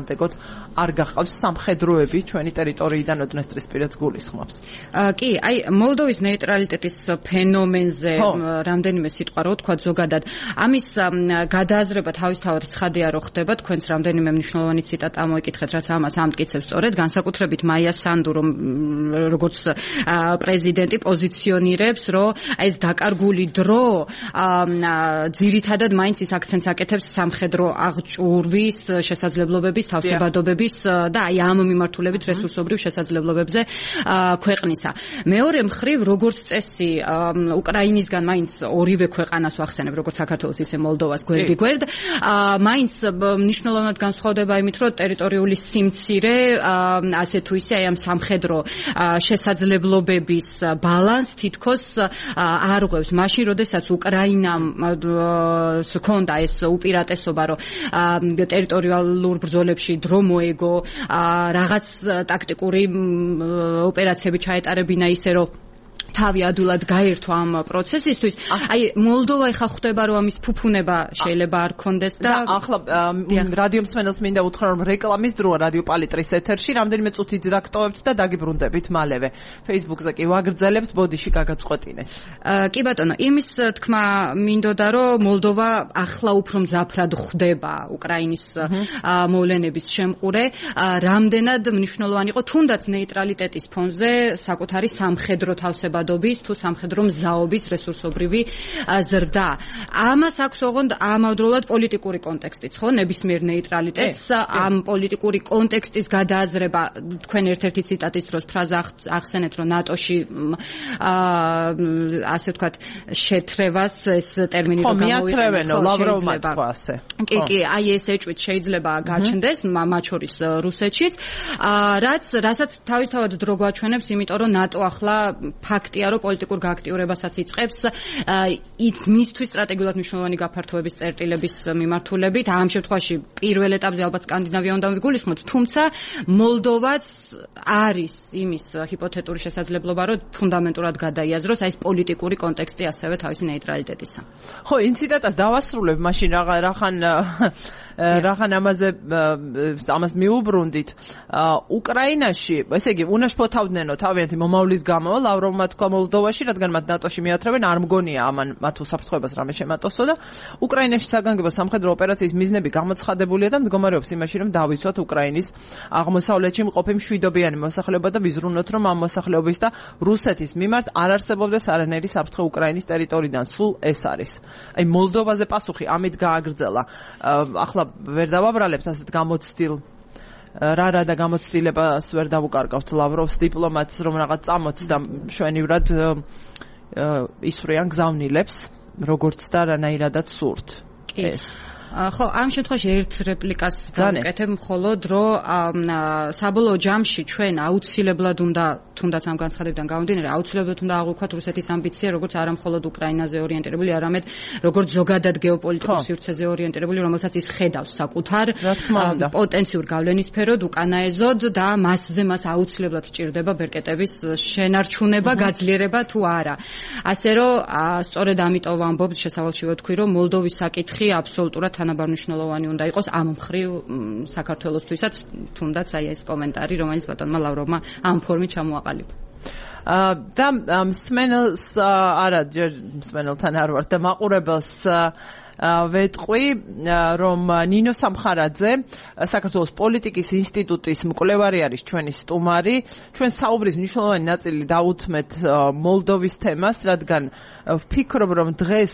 არ გახავს სამხედროები ჩვენი ტერიტორიიდან ოდნესტრისპირეთს გულისხმობს. კი, აი მოლდოვის ნეიტრალიტეტის ფენომენზე რამდენიმე სიტყვა რო თქვა ზოგადად. ამის გადააზრება თავისთავად ცხადია რო ხდება, თქვენც რამდენიმე მნიშვნელოვანი ციტატა მოიკითხეთ, რაც ამას ამტკიცებს სწორედ, განსაკუთრებით მაია სანდუ, რომ როგორც პრეზიდენტი პოზიციონირებს, რომ ეს დაკარგული დრო ძირითადად მაინც ის აქცენტს აკეთებს სამხედრო აღჭურვის შესაძლებლობების, თავსებადობების და აი ამ მიმართულებით რესურსობრივ შესაძლებლობებზე ქვეყნისა. მეორე მხრივ, როგორც წესი, უკრაინისგან მაინც ორივე ქვეყანას ვახსენებ, როგორც საქართველოს, ისე მოლდოვას გვერდ-გვერდ, მაინც მნიშვნელოვნად განსხვავდება იმით, რომ ტერიტორიული სიმცირე, ასე თუ ისე, აი ამ სამხედრო შესაძლებლობების ბალანს თითქოს არ ღვევს. მაშინ, როდესაც უკრაინამ ჰქონდა ეს უპირატესობა, რომ ტერიტორიალურ ბრძოლებში დრო მოეგო, რაღაც ტაქტიკური ოპერაციები ჩაეტარებინა ისე, რომ თავი ადულად გაერთვა ამ პროცესისთვის. აი მოლდოვა ეხა ხვდება, რომ ამის ფუფუნება შეიძლება არ კონდეს და ახლა რადიო მსმენელს მინდა უთხრა, რომ რეკლამის დროა რადიო პალიტრის ეთერში, რამდენიმე წუთით დაგტოვებთ და დაგიბრუნდებით მალევე. Facebook-ზე კი ვაგრძელებთ, ბოდიში გაგაწყვეტინეთ. კი ბატონო, იმის თქმა მინდოდა, რომ მოლდოვა ახლა უფრო მძაფრად ხვდება უკრაინის მოვლენების შემყურე, რამდენად მნიშვნელოვანი იყო თუნდაც ნეიტრალიტეტის ფონზე საკუთარი სამხედრო თავსებადობის თუ სამხედრო მზაობის რესურსობრივი ზრდა. ამას აქვს ოღონდ ამავდროულად პოლიტიკური კონტექსტიც, ხო? ნებისმიერ ნეიტრალიტეტს ამ პოლიტიკური კონტექსტის გადააზრება, თქვენ ერთ-ერთი ციტატის დროს ფრაზა ახსენეთ, რომ ნატოში ასე ვთქვათ, შეთრევას ეს ტერმინი რომ გამოიყენო, ლავროვმა თქვა ასე. კი, აი ეს ეჭვით შეიძლება გაჩნდეს, მათ შორის რუსეთშიც, რასაც თავისთავად დრო გვაჩვენებს, იმიტომ რომ ნატო ახლა ფაქტია, რომ პოლიტიკურ გააქტიურებასაც იწყებს მისთვის სტრატეგიულად მნიშვნელოვანი გაფართოების წერტილების მიმართულებით. ამ შემთხვევაში პირველ ეტაპზე ალბათ სკანდინავია უნდა გულისხმოთ, თუმცა მოლდოვაც არის იმის ჰიპოთეტური შესაძლებლობა, რომ ფუნდამენტურად გადაიაზროს აი ეს პოლიტიკური კონტექსტი ასევე თავისი ნეიტრალიტეტისა. ხო, იმ ციტატას დავასრულებ, მაშინ რახან ამას მიუბრუნდით. უკრაინაში, ესე იგი, უნაშფოთავდნენო თავიანთი მომავლის გამო, ლავროვმა თქვა მოლდოვაში, რადგან მათ ნატოში მიათრევენ, არ მგონია ამან მათ უსაფრთხოებას რამე შემატოსო და უკრაინაში საგანგებო სამხედრო ოპერაციის მიზნები გამოცხადებულია და მდგომარეობს იმაში, რომ დავიცვათ უკრაინის აღმოსავლეთში მყოფი მშვიდობიანი მოსახლეობა და ვიზრუნოთ, რომ ამ მოსახლეობის და რუსეთის მიმართ არ არსებობდეს არანაირი საფრთხე უკრაინის ტერიტორიიდან. სულ ეს არის. აი მოლდოვაზე პასუხი ამით გააგრძელა. ახლა ვერ დავაბრალებთ ასეთ გამოცდილ რა და გამოცდილებას ვერ დავუკარგავთ ლავროვს დიპლომატს, რომ რაღაც წამოც და მშვენივრად ისვრიან გზავნილებს, როგორც და რანაირადაც სურთ. ეს ხო, ამ შემთხვევაში ერთ რეპლიკას დავკეთებ, მხოლოდ რომ საბოლოო ჯამში ჩვენ აუცილებლად უნდა, თუნდაც ამ განცხადებიდან გამომდინარე, აუცილებლად უნდა აღვიქვათ რუსეთის ამბიცია, როგორც არა მხოლოდ უკრაინაზე ორიენტირებული, არამედ როგორც ზოგადად გეოპოლიტიკურ სივრცეზე ორიენტირებული, რომელსაც ის ხედავს საკუთარ პოტენციურ გავლენისფეროდ, უკანაეზოდ და მასზე მას აუცილებლად სჭირდება ბერკეტების შენარჩუნება, გაძლიერება თუ არა. ასე რომ, სწორედ ამიტომ ვამბობთ, შესავალში ვთქვი, რომ მოლდოვის საკითხი აბსოლუტურად თანაბარნიშნულოვანი უნდა იყოს ამ მხრივ საქართველოსთვისაც, თუნდაც აი ეს კომენტარი, რომელიც ბატონმა ლავროვმა ამ ფორმით ჩამოაყალიბა. და მსმენელს არა, მსმენელთან არ ვარ და მაყურებელს ვეტყვი, რომ ნინო სამხარაძე, საქართველოს პოლიტიკის ინსტიტუტის მკვლევარი არის ჩვენი სტუმარი. ჩვენ საუბრის მნიშვნელოვანი ნაწილი დაუთმეთ მოლდოვის თემას, რადგან ვფიქრობ, რომ დღეს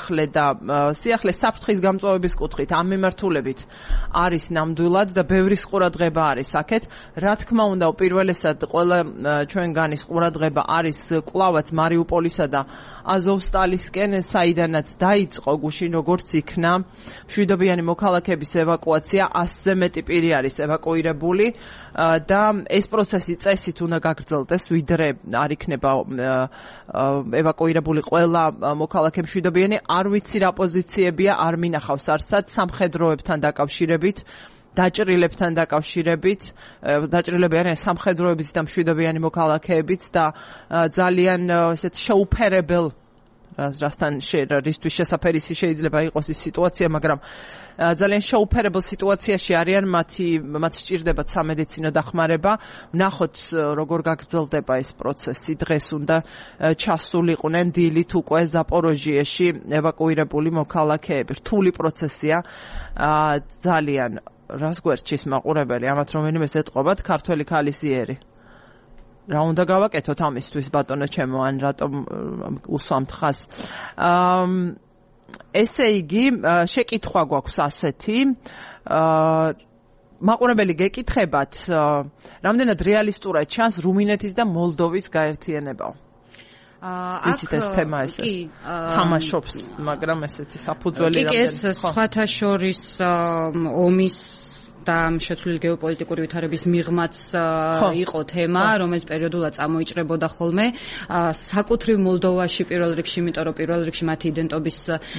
სიახლე საფრთხის გამწვავების კუთხით ამ მიმართულებით არის ნამდვილად და ბევრი ყურადღება არის აქეთ. რა თქმა უნდა, უპირველესად ყველა ჩვენგანის ყურადღება არის კლავაც მარიუპოლისა და აზოვსტალისკენ, საიდანაც დაიწყო გუშინ როგორც იქნა მშვიდობიანი მოქალაქეების ევაკუაცია, 100-ზე მეტი პირი არის ევაკუირებული და ეს პროცესი წესით უნდა გაგრძელდეს, ვიდრე არ იქნება ევაკუირებული ყველა მოქალაქე მშვიდობიანი. არ ვიცი რა პოზიციებია, არ მინახავს არსად სამხედროებთან დაკავშირებით, დაჭრილებთან დაკავშირებით, დაჭრილები არიან სამხედროების და მშვიდობიანი მოქალაქეებიც და ძალიან ესეთ შეუფერებელ რასთან რისთვის შესაფერისი შეიძლება იყოს ის სიტუაცია, მაგრამ ძალიან შეუფერებელ სიტუაციაში არიან, მათ სჭირდებათ სამედიცინო დახმარება. ვნახოთ როგორ გაგრძელდება ეს პროცესი. დღეს უნდა ჩასულიყვნენ დილით უკვე ზაპოროჟიეში ევაკუირებული მოქალაქეები. რთული პროცესია, ძალიან რას გვერდჩის მაყურებელი, ამათ რომელიმეს ეტყობათ ქართველი ქალის-იერი. რა უნდა გავაკეთოთ ამისთვის ბატონო ჩემო, ან რატომ უსვამთ ხას? ესე იგი, შეკითხვა გვაქვს ასეთი. მაყურებელი გეკითხებათ, რამდენად რეალისტურად ჩანს რუმინეთის და მოლდოვის გაერთიანება? იცით ეს თემა ესე თამაშობს, მაგრამ ესეთი საფუძველი რამდენი. კი, ეს სხვათა შორის ომის და შეცვლილი გეოპოლიტიკური ვითარების მიღმაც იყო თემა, რომელიც პერიოდულად წამოიჭრებოდა ხოლმე საკუთრივ მოლდოვაში პირველ რიგში, იმიტომ რომ პირველ რიგში მათი იდენტობის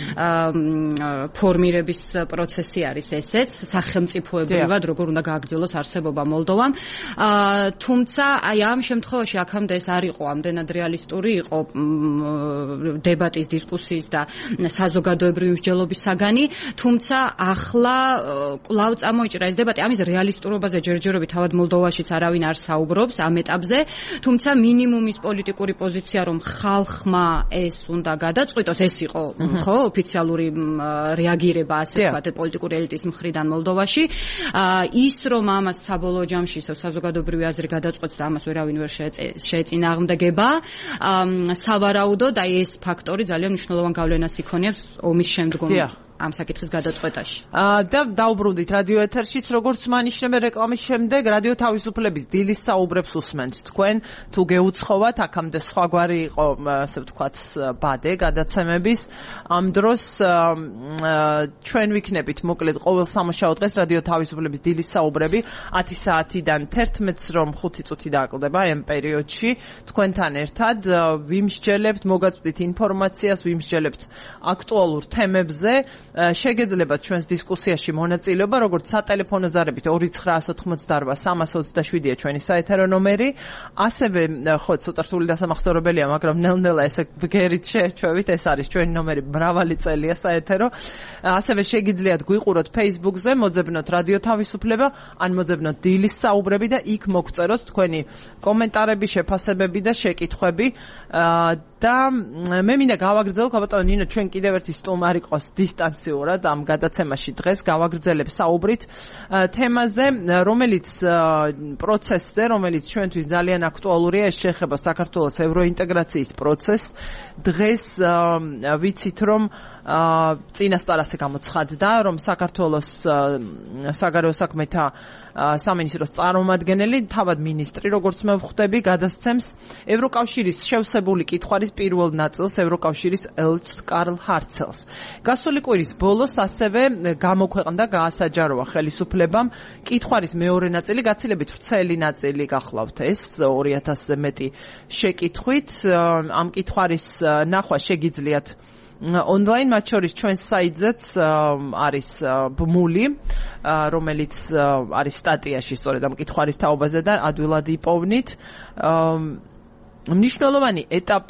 ფორმირების პროცესი არის ესეც, სახელმწიფოებრივად როგორ უნდა გააგრძელოს არსებობა მოლდოვამ. თუმცა აი ამ შემთხვევაში აქამდე ეს არ იყო ამდენად რეალისტური, იყო დებატის, დისკუსიის და საზოგადოებრივი მსჯელობის საგანი, თუმცა ახლა კვლავ წამოიჭრა ეს დებატი, ამის რეალისტურობაზე ჯერჯერობით თავად მოლდოვაშიც არავინ არ საუბრობს ამ ეტაპზე, თუმცა მინიმუმის პოლიტიკური პოზიცია, რომ ხალხმა ეს უნდა გადაწყვიტოს, ეს იყო ხო ოფიციალური რეაგირება, ასე ვთქვათ, პოლიტიკური ელიტის მხრიდან მოლდოვაში. ის რომ ამას საბოლოო ჯამში საზოგადოებრივი აზრი გადაწყვეტს და ამას ვერავინ ვერ შეეწინააღმდეგება, სავარაუდოდ აი ეს ფაქტორი ძალიან მნიშვნელოვან გავლენას იქონიებს ომის შემდგომ ამ საკითხის გადაწყვეტაში. და დაუბრუნდით რადიო ეთერშიც, როგორც მანიშნებენ რეკლამის შემდეგ, რადიო თავისუფლების დილის საუბრებს უსმენთ თქვენ, თუ გეუცხოვათ, აქამდე სხვაგვარი იყო, ასე ვთქვათ, ბადე გადაცემების. ამ დროს ჩვენ ვიქნებით მოკლედ ყოველ სამუშაო დღეს რადიო თავისუფლების დილის საუბრები 10 საათიდან 11-ს, რომ 5 წუთი დააკლდება ამ პერიოდში თქვენთან ერთად ვიმსჯელებთ, მოგაწვდით ინფორმაციას, ვიმსჯელებთ აქტუალურ თემებზე. შეგეძლებათ ჩვენს დისკუსიაში მონაწილეობა, როგორც სატელეფონო ზარებით 2988327-ია ჩვენი საეთერო ნომერი. ასევე ხო ცოტა რთული დასამახსოვრებელია, მაგრამ ნელ-ნელა ესე ბგერით შეეჩვევით, ეს არის ჩვენი ნომერი, მრავალი წელია საეთერო. ასევე შეგიძლიათ გვიყუროთ Facebook-ზე, მოძებნოთ რადიო თავისუფლება, ან მოძებნოთ დილის საუბრები და იქ მოგწეროთ თქვენი კომენტარები, შეფასებები და შეკითხვები. და მე მინდა გავაგრძელოთ, ბატონო ნინო, ჩვენ კიდევ ერთი სტუმარი ყავს დისტანციურად ამ გადაცემაში დღეს გავაგრძელებ საუბრით თემაზე, რომელიც პროცესზე, რომელიც ჩვენთვის ძალიან აქტუალურია, ეს შეეხება საქართველოს ევროინტეგრაციის პროცესს. დღეს ვიცით, რომ წინასწარ ასე გამოცხადდა, რომ საქართველოს საგარეო საქმეთა სამინისტროს წარმომადგენელი, თავად მინისტრი, როგორც მე ვხვდები, გადასცემს ევროკავშირის შევსებული კითხვარის პირველ ნაწილს ევროკავშირის ელჩს კარლ ჰარცელს. გასული კვირის ბოლოს ასევე გამოქვეყნდა, გაასაჯაროა ხელისუფლებამ კითხვარის მეორე ნაწილი, გაცილებით ვრცელი ნაწილი გახლავთ ეს 2000-ზე მეტი შეკითხვით. ამ კითხვარის ნახვა შეგიძლიათ ონლაინ, მათ შორის ჩვენ საიტზეც არის ბმული, რომელიც არის სტატიაში სწორედ ამ კითხვარის თაობაზე და ადვილად იპოვნით. მნიშვნელოვანი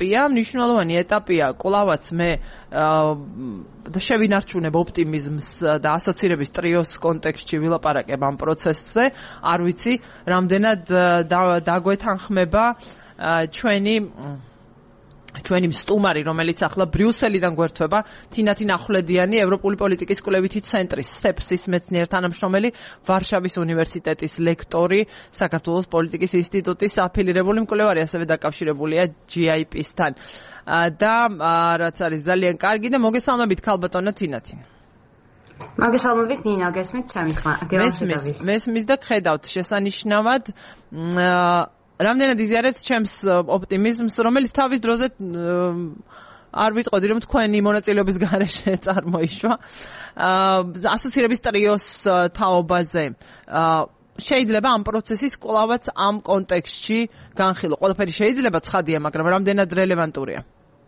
ეტაპია, კვლავაც მე შევინარჩუნებ ოპტიმიზმს და ასოცირების ტრიოს კონტექსტში ვილაპარაკებ ამ პროცესზე. არ ვიცი, რამდენად დაგვეთანხმება ჩვენი სტუმარი, რომელიც ახლა ბრიუსელიდან გვერდება, თინათინ ახვლედიანი, ევროპული პოლიტიკის კვლევითი ცენტრის STEPS-ის მეცნიერ თანამშრომელი, ვარშავის უნივერსიტეტის ლექტორი, საქართველოს პოლიტიკის ინსტიტუტის აფილირებული მკვლევარი, ასევე დაკავშირებულია GIP-სთან. და რაც არის ძალიან კარგი და მოგესალმებით ქალბატონო თინათინ. მოგესალმებით ნინო, გესმით ჩემი ხმა? მესმის და ხედავთ შესანიშნავად რამდენად იზიარებთ ჩემს ოპტიმიზმს, რომელიც თავის დროზე არ ვიტყოდი, რომ თქვენი მონაწილეობის გარეშე წარმოიშვა. ასოცირების ტრიოს თაობაზე შეიძლება ამ პროცესის კვლავაც ამ კონტექსტში განხილო. ყველაფერი შეიძლება ცხადია, მაგრამ რამდენად რელევანტურია?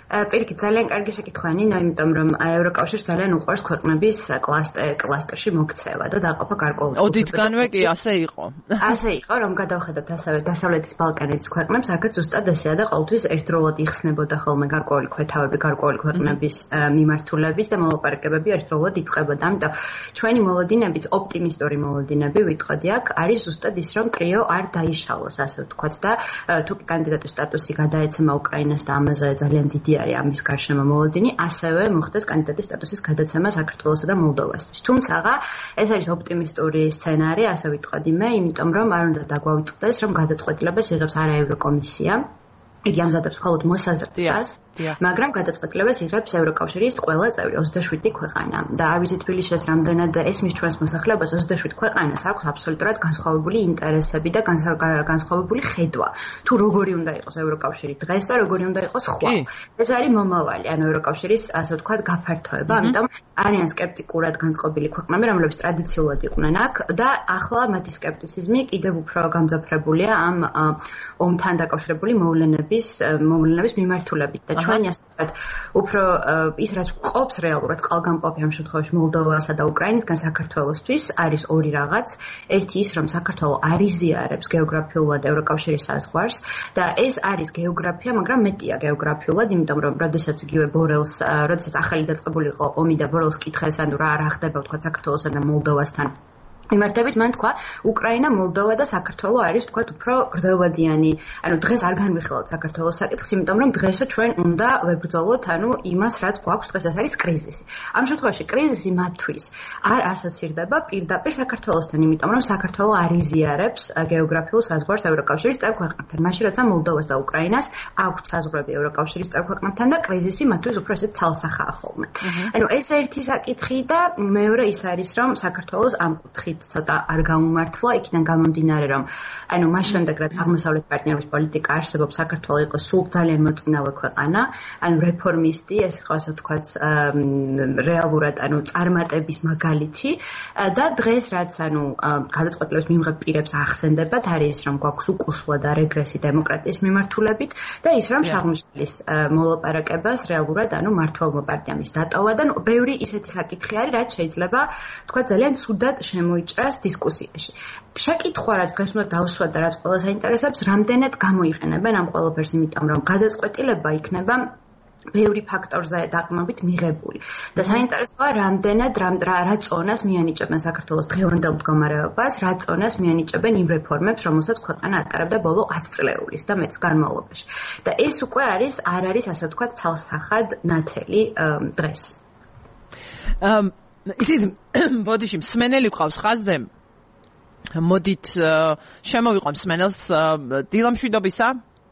პირიქით ძალიან კარგი შეკითხვა ნინო, იმიტომ რომ ევროკავშირს ძალიან უყვარს ქვეყნების კლასტერში მოქცევა და დაყოფა გარკვეულ. ოდითგანვე კი ასე იყო. ასე იყო, რომ გადავხედოთ ასევე დასავლეთის ბალკანეთის ქვეყნებს, აქაც ზუსტად ესეა და ყოველთვის ერთდროულად იხსნებოდა ხოლმე გარკვეული ქვეთავები, გარკვეული ქვეყნების მიმართულებით და მოლაპარაკებები ერთდროულად იწყებოდა. ამიტომ ჩვენი მოლოდინებით, ოპტიმისტური მოლოდინები ვიტყოდი აქ, არის ზუსტად ის, რომ ტრიო არ დაიშალოს, ასე ვთქვათ და თუ კანდიდატის სტატუსი გადაეცემა უკრაინას და ამაზე ძალიან დიდი არის ამის გარშემო მოლოდინი, ასევე მოხდეს კანდიდატის სტატუსის გადაცემა საქართველოსა და მოლდოვასთვის. თუმცა ეს არის ოპტიმისტური სცენარი, ასე ვიტყოდი მე, იმიტომ რომ არ უნდა დაგვაუწყდეს, რომ გადაწყვეტილებას იღებს არა ევროკომისია. იგი ამზადებს მხოლოდ მოსაზრებას, მაგრამ გადაწყვეტილებას იღებს ევროკავშირის ყველა წევრი 27 ქვეყანა. და არ ვიცი თბილისის რამდენად ესმის ჩვენს მოსახლეობას 27 ქვეყანას აქვს აბსოლუტურად განსხვავებული ინტერესები და განსხვავებული ხედვა. თუ როგორი უნდა იყოს ევროკავშირი დღეს და როგორი უნდა იყოს ხვალ. ეს არის მომავალი, ანუ ევროკავშირის ასე ვთქვათ გაფართოება, ამიტომ არიან სკეპტიკურად განწყობილი ქვეყნები, რომლებიც ტრადიციულად იყვნენ აქ და ახლა მათი სკეპტიციზმი კიდევ უფრო გამძაფრებულია ამ ომთან დაკავშირებული მოვლენების მიმართულებით და ჩვენი ასე ვთქვათ უფრო ის რაც ყოფს რეალურად წყალგამყოფი ამ შემთხვევაში მოლდოვასა და უკრაინისგან საქართველოსთვის არის ორი რაღაც. ერთი ის რომ საქართველო არ იზიარებს გეოგრაფიულად ევროკავშირის საზღვარს და ეს არის გეოგრაფია, მაგრამ მეტია გეოგრაფიულად, იმიტომ რომ როდესაც იგივე ბორელს, როდესაც ახალი დაწყებული იყო ომი და ბორელს კითხეს, ანუ რა ხდება ვთქვათ საქართველოსა და მოლდოვასთან მიმართებით, მან თქვა, უკრაინა, მოლდოვა და საქართველო არის თქვათ უფრო გრძელვადიანი. ანუ დღეს არ განვიხილავთ საქართველოს საკითხს, იმიტომ რომ დღესო ჩვენ უნდა ვებრძოლოთ, ანუ იმას, რაც გვაქვს დღეს, ეს არის კრიზისი. ამ შემთხვევაში კრიზისი მათთვის არ ასოცირდება პირდაპირ საქართველოსთან, იმიტომ რომ საქართველო არ იზიარებს გეოგრაფიულ საზღვარს ევროკავშირის წევრ ქვეყნებთან. მაშინ როცა მოლდოვას და უკრაინას აქვთ საზღვრები ევროკავშირის წევრ ქვეყნებთან და კრიზისი მათთვის უფრო ესეთ ცალსახაა ხოლმე. ანუ ეს ერთი საკითხი და მეორე ის არის, რომ საქართველოს ამ კუთხით ცოტა არ გამომართლა, იქიდან გამომდინარე, რომ ანუ მას შემდეგ, რაც აღმოსავლეთ პარტნიორობის პოლიტიკა არსებობს, საქართველო იყო სულ ძალიან მოწინავე ქვეყანა, ანუ რეფორმისტი, ეს იყო ასე ვთქვათ, რეალურად ანუ წარმატების მაგალითი და დღეს რაც ანუ გადაწყვეტილების მიმღებ პირებს ახსენდებათ, არის რომ გვაქვს უკუსვლა და რეგრესი დემოკრატიის მიმართულებით და ის რომ შაღმშელის მოლაპარაკებას რეალურად ანუ მართლმო პარტიამ ის დატოვა და ბევრი ისეთი საკითხი არის, რაც შეიძლება თქვა ძალიან ცუდად ჭრას დისკუსიაში. შეკითხვა რაც დღეს უნდა დავსვათ და რაც ყველას აინტერესებს, რამდენად გამოიყენებენ ამ ყველაფერს, იმიტომ რომ გადაწყვეტილება იქნება ბევრი ფაქტორზე დაყრდნობით მიღებული. და საინტერესოა რამდენად რა წონას მიანიჭებენ საქართველოს დღევანდელ მდგომარეობას, რა წონას მიანიჭებენ იმ რეფორმებს, რომელსაც ქვეყანა ატარებდა ბოლო 10 წლეულის და მეც განმავლობაში. და ეს უკვე არ არის ასე ვთქვათ ცალსახად ნათელი დღეს. იცით, ბოდიში მსმენელი ყავს ხაზზე. მოდით შემოვიყვან მსმენელს დილა მშვიდობისა.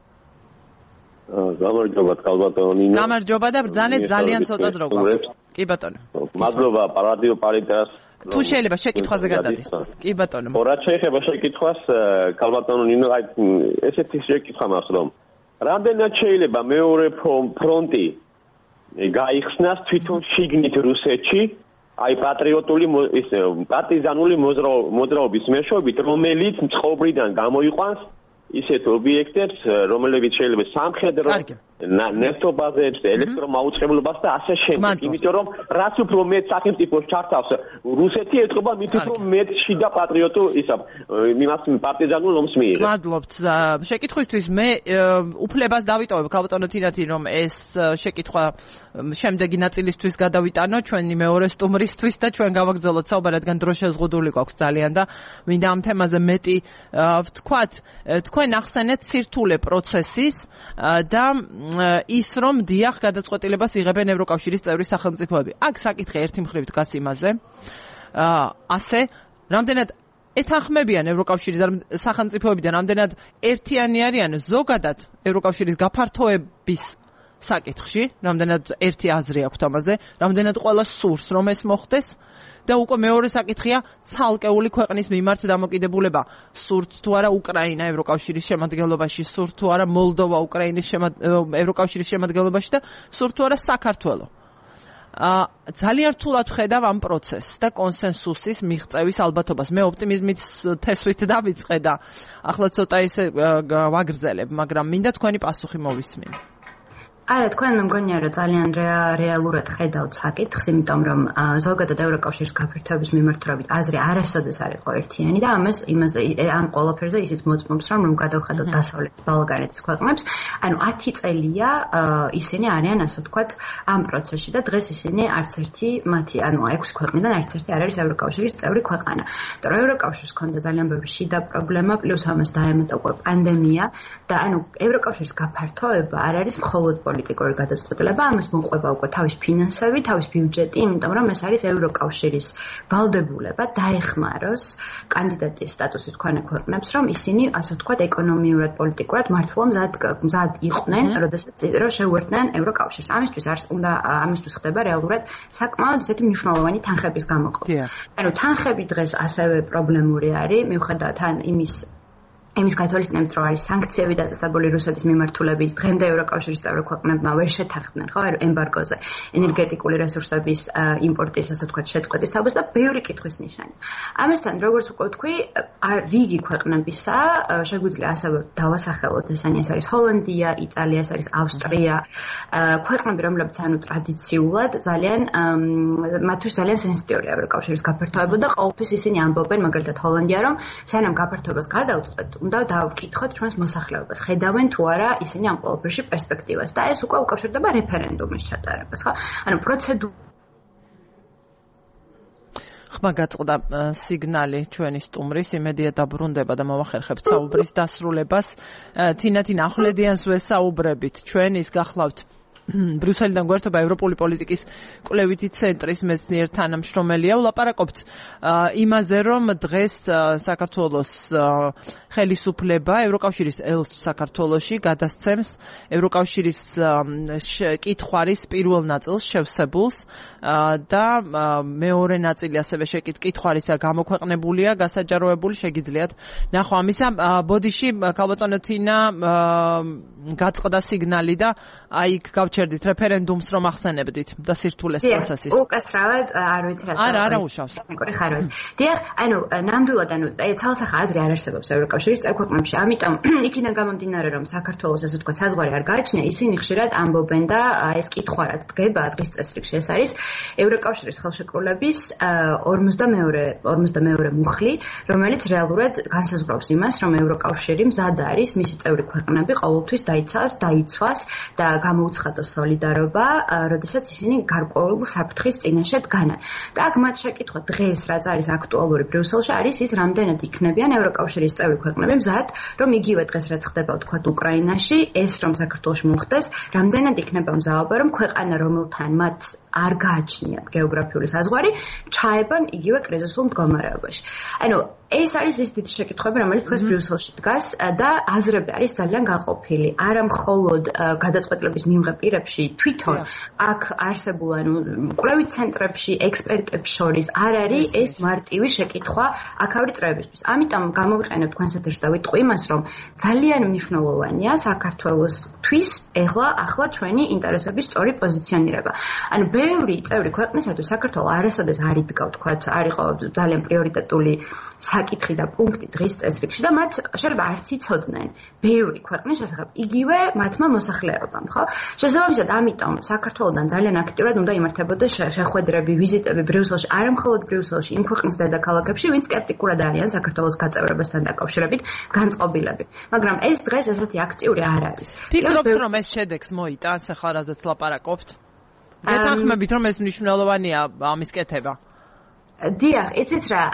გამარჯობა კალბატონინო. გამარჯობა და ბრძანეთ ძალიან ცოტა დრო გვაქვს. კი ბატონო. მადლობა რადიო პარიტას. თუ შეიძლება შეკითხვაზე გადადით. კი ბატონო. რა შეიძლება შეკითხვას კალბატონინო, აი ესეთი შეკითხვა მაქვს რომ რამდენად შეიძლება მეორე ფრონტი გაიხსნას თვითონ შიგნით რუსეთში აი პატრიოტული პარტიზანული მოძრაობის მეშვეობით, რომელიც წყობრიდან გამოიყვანს ისეთ ობიექტებს, რომლებიც შეიძლება სამხედრო ნეფტობაზებს, ელექტრომაუწყებლობას და ასე შემდეგ. იმიტომ რომ რაც უფრო მეტ სახელმწიფოს ჩართავს რუსეთი, ეთყობა მით უფრო მეტ შიდა პატრიოტულ იმას პარტიზანულ ომს მიიღებს. მადლობთ შეკითხვისთვის. მე უფლებას დავიტოვებ ქალბატონო თინათი, რომ ეს შეკითხვა შემდეგი ნაწილისთვის გადავიტანო ჩვენი მეორე სტუმრისთვის და ჩვენ გავაგრძელოთ საუბარი, რადგან დრო შეზღუდული გვაქვს ძალიან და მინდა ამ თემაზე მეტი ვთქვათ. თქვენ ახსენეთ სირთულე პროცესის და ის რომ დიახ გადაწყვეტილებას იღებენ ევროკავშირის წევრი სახელმწიფოები. აქ საკითხი ერთი მხრივ დგას იმაზე, ასე რამდენად ეთანხმებიან ევროკავშირის სახელმწიფოებიდან, რამდენად ერთიანი არიან ზოგადად ევროკავშირის გაფართოების საკითხში, რამდენად ერთი აზრი აქვთ ამაზე, რამდენად ყველა სურს რომ ეს მოხდეს. და უკვე მეორე საკითხია ცალკეული ქვეყნის მიმართ დამოკიდებულება. სურთ თუ არა უკრაინა ევროკავშირის შემადგენლობაში, სურთ თუ არა მოლდოვა უკრაინის ევროკავშირის შემადგენლობაში და სურთ თუ არა საქართველო. ძალიან რთულად ხედავ ამ პროცესს და კონსენსუსის მიღწევის ალბათობას. მე ოპტიმიზმით თესვით დავიწყე და ახლა ცოტა ისე ვაგრძელებ, მაგრამ მინდა თქვენი პასუხი მოვისმინო. არა, თქვენ მე მგონია რომ ძალიან რეალურად ხედავთ საკითხს, იმიტომ რომ ზოგადად ევროკავშირის გაფართოების მიმართულებით აზრი არასოდეს არ იყო ერთიანი და ამ ყველაფერზე ისიც მოწმობს რომ გადავხედოთ დასავლეთ ბალკანეთის ქვეყნებს, ანუ 10 წელია ისინი არიან ასე ვთქვათ ამ პროცესში და დღეს ისინი არც ერთი მათი, ანუ 6 ქვეყნიდან არც ერთი არ არის ევროკავშირის წევრი ქვეყანა. იმიტომ რომ ევროკავშირს ჰქონდა ძალიან ბევრი შიდა პრობლემა, პლუს ამას დაემატა პანდემია და ანუ ევროკავშირის გაფართოება არ არის მხოლოდ პოლიტიკური გადაწყვეტილება, ამას მოყვება უკვე თავის ფინანსები, თავის ბიუჯეტი, იმიტომ რომ ეს არის ევროკავშირის ვალდებულება დაეხმაროს კანდიდატის სტატუსით მქონე ქვეყნებს, რომ ისინი ასე ვთქვათ ეკონომიურად, პოლიტიკურად მართლა მზად იყვნენ, როდესაც შეუერთდნენ ევროკავშირს. ამისთვის ხდება რეალურად საკმაოდ ისეთი მნიშვნელოვანი თანხების გამოყოფა. ანუ თანხები დღეს ასევე პრობლემური არის, მიუხედავად იმის გათვალისწინებით, რომ არის სანქციები დაწესებული რუსეთის მიმართულებით, დღემდე ევროკავშირის წევრი ქვეყნებმა ვერ შეთანხმდნენ, ხო, ემბარგოზე, ენერგეტიკული რესურსების იმპორტის, ასე ვთქვათ, შეწყვეტისას და ბევრი კითხვის ნიშანი. ამასთან, როგორც უკვე ვთქვი, რიგი ქვეყნებისა, შეგვიძლია ასევე დავასახელოთ, ესენი ეს არის ჰოლანდია, იტალია, ეს არის ავსტრია, ქვეყნები, რომლებიც ანუ ტრადიციულად ძალიან მათთვის ძალიან სენსიტიურია ევროკავშირის გაფართოება და ყოველთვის ისინი ამბობენ, მაგალითად ჰოლანდია, რომ სანამ გაფართოებას გადავწყვეტ, უნდა დავკითხოთ ჩვენს მოსახლეობას. ხედავენ თუ არა ისინი ამ ყველაფერში პერსპექტივას და ეს უკვე უკავშირდება რეფერენდუმის ჩატარებას, ხო? ანუ პროცედურა ხმა გაწყდა სიგნალი ჩვენი სტუმრის, იმედია დაბრუნდება და მოვახერხებთ საუბრის დასრულებას. თინათინ ახვლედიანს ვესაუბრებით, ჩვენ ის გახლავთ ბრიუსელიდან გვერდება ევროპული პოლიტიკის კვლევითი ცენტრის მეცნიერ თანამშრომელია. ვლაპარაკობთ იმაზე, რომ დღეს საქართველოს ხელისუფლება ევროკავშირის ელჩ საქართველოში გადასცემს ევროკავშირის კითხვარის პირველ ნაწილს შევსებულს და მეორე ნაწილი ასევე კითხვარისა გამოქვეყნებულია, გასაჯაროებული, შეგიძლიათ ნახვა ამისა. ბოდიში ქალბატონო თინა გაწყდა სიგნალი და აი იქ გავჩერდით რეფერენდუმს რომ ახსენებდით და სირთულეს პროცესის. უკაცრავად არ ვიცი რა. არა უშავს. ხარვეს. დიახ, ანუ ნამდვილად ცალსახა აზრი არ არსებობს ევროკავშირის წევრ ქვეყნებში. ამიტომ იქიდან გამომდინარე რომ საქართველოს ასე ვთქვათ საზღვარი არ გააჩნია, ისინი ხშირად ამბობენ და ეს კითხვარად დგება დღის წესრიგში. ეს არის ევროკავშირის ხელშეკრულების 52 მუხლი, რომელიც რეალურად განსაზღვრავს იმას, რომ ევროკავშირი მზად არის მისი წევრი ქვეყნები ყოველთვის დაიცვას და გამოუცხადოს სოლიდარობა, როდესაც ისინი გარკვეულ საფრთხის წინაშე დგანან. და აქ მათ შეკითხვა დღეს, რაც არის აქტუალური ბრიუსელში, არის ის, რამდენად იქნებიან ევროკავშირის წევრი ქვეყნები მზად, რომ იგივე დღეს რაც ხდება ვთქვათ უკრაინაში, ეს რომ საქართველოში მოხდეს, რამდენად იქნება მზაობა, რომ ქვეყანა რომელთან მათ არ გააჩნიათ გეოგრაფიული საზღვარი, ჩაებან იგივე კრიზისულ მდგომარეობაში. ანუ ეს არის ის დიდი შეკითხვები, რომელიც დღეს ბრიუსელში დგას და აზრები არის ძალიან გაყოფილი. არა მხოლოდ გადაწყვეტილების მიმღებ პირებში, თვითონ აქ არსებულ კვლევით ცენტრებში, ექსპერტებს შორის არ არის ეს მარტივი შეკითხვა აქაური წრეებისთვის. ამიტომ გამოვიყენებ თქვენსათ ერთ და ვიტყვი იმას, რომ ძალიან მნიშვნელოვანია საქართველოსთვის ახლა ჩვენი ინტერესების სწორი პოზიციონირება. ანუ ბევრი წევრი ქვეყნისათვის საქართველო არასოდეს არ იდგა, ვთქვათ, არ იყო ძალიან პრიორიტეტული საკითხი და პუნქტი დღის წესრიგში და მათ შეიძლება არც იცოდნენ ბევრი ქვეყნის შესახებ იგივე მათმა მოსახლეობამ, ხო? შესაბამისად, ამიტომ საქართველოსთან ძალიან აქტიურად უნდა იმართებოდეს შეხვედრები, ვიზიტები ბრიუსელში, არა მხოლოდ ბრიუსელში, იმ ქვეყნის დედაქალაქებში, ვინც სკეპტიკურად არიან საქართველოს გაწევრებასთან დაკავშირებით განწყობილები. მაგრამ ეს დღეს ესეთი აქტიური არ არის. ფიქრობთ, რომ ეს შედეგს მოიტანს, ახლა რაზეც ლაპარაკობთ? გეთანხმებით, რომ ეს მნიშვნელოვანია ამის კეთება? დიახ, იცით რა,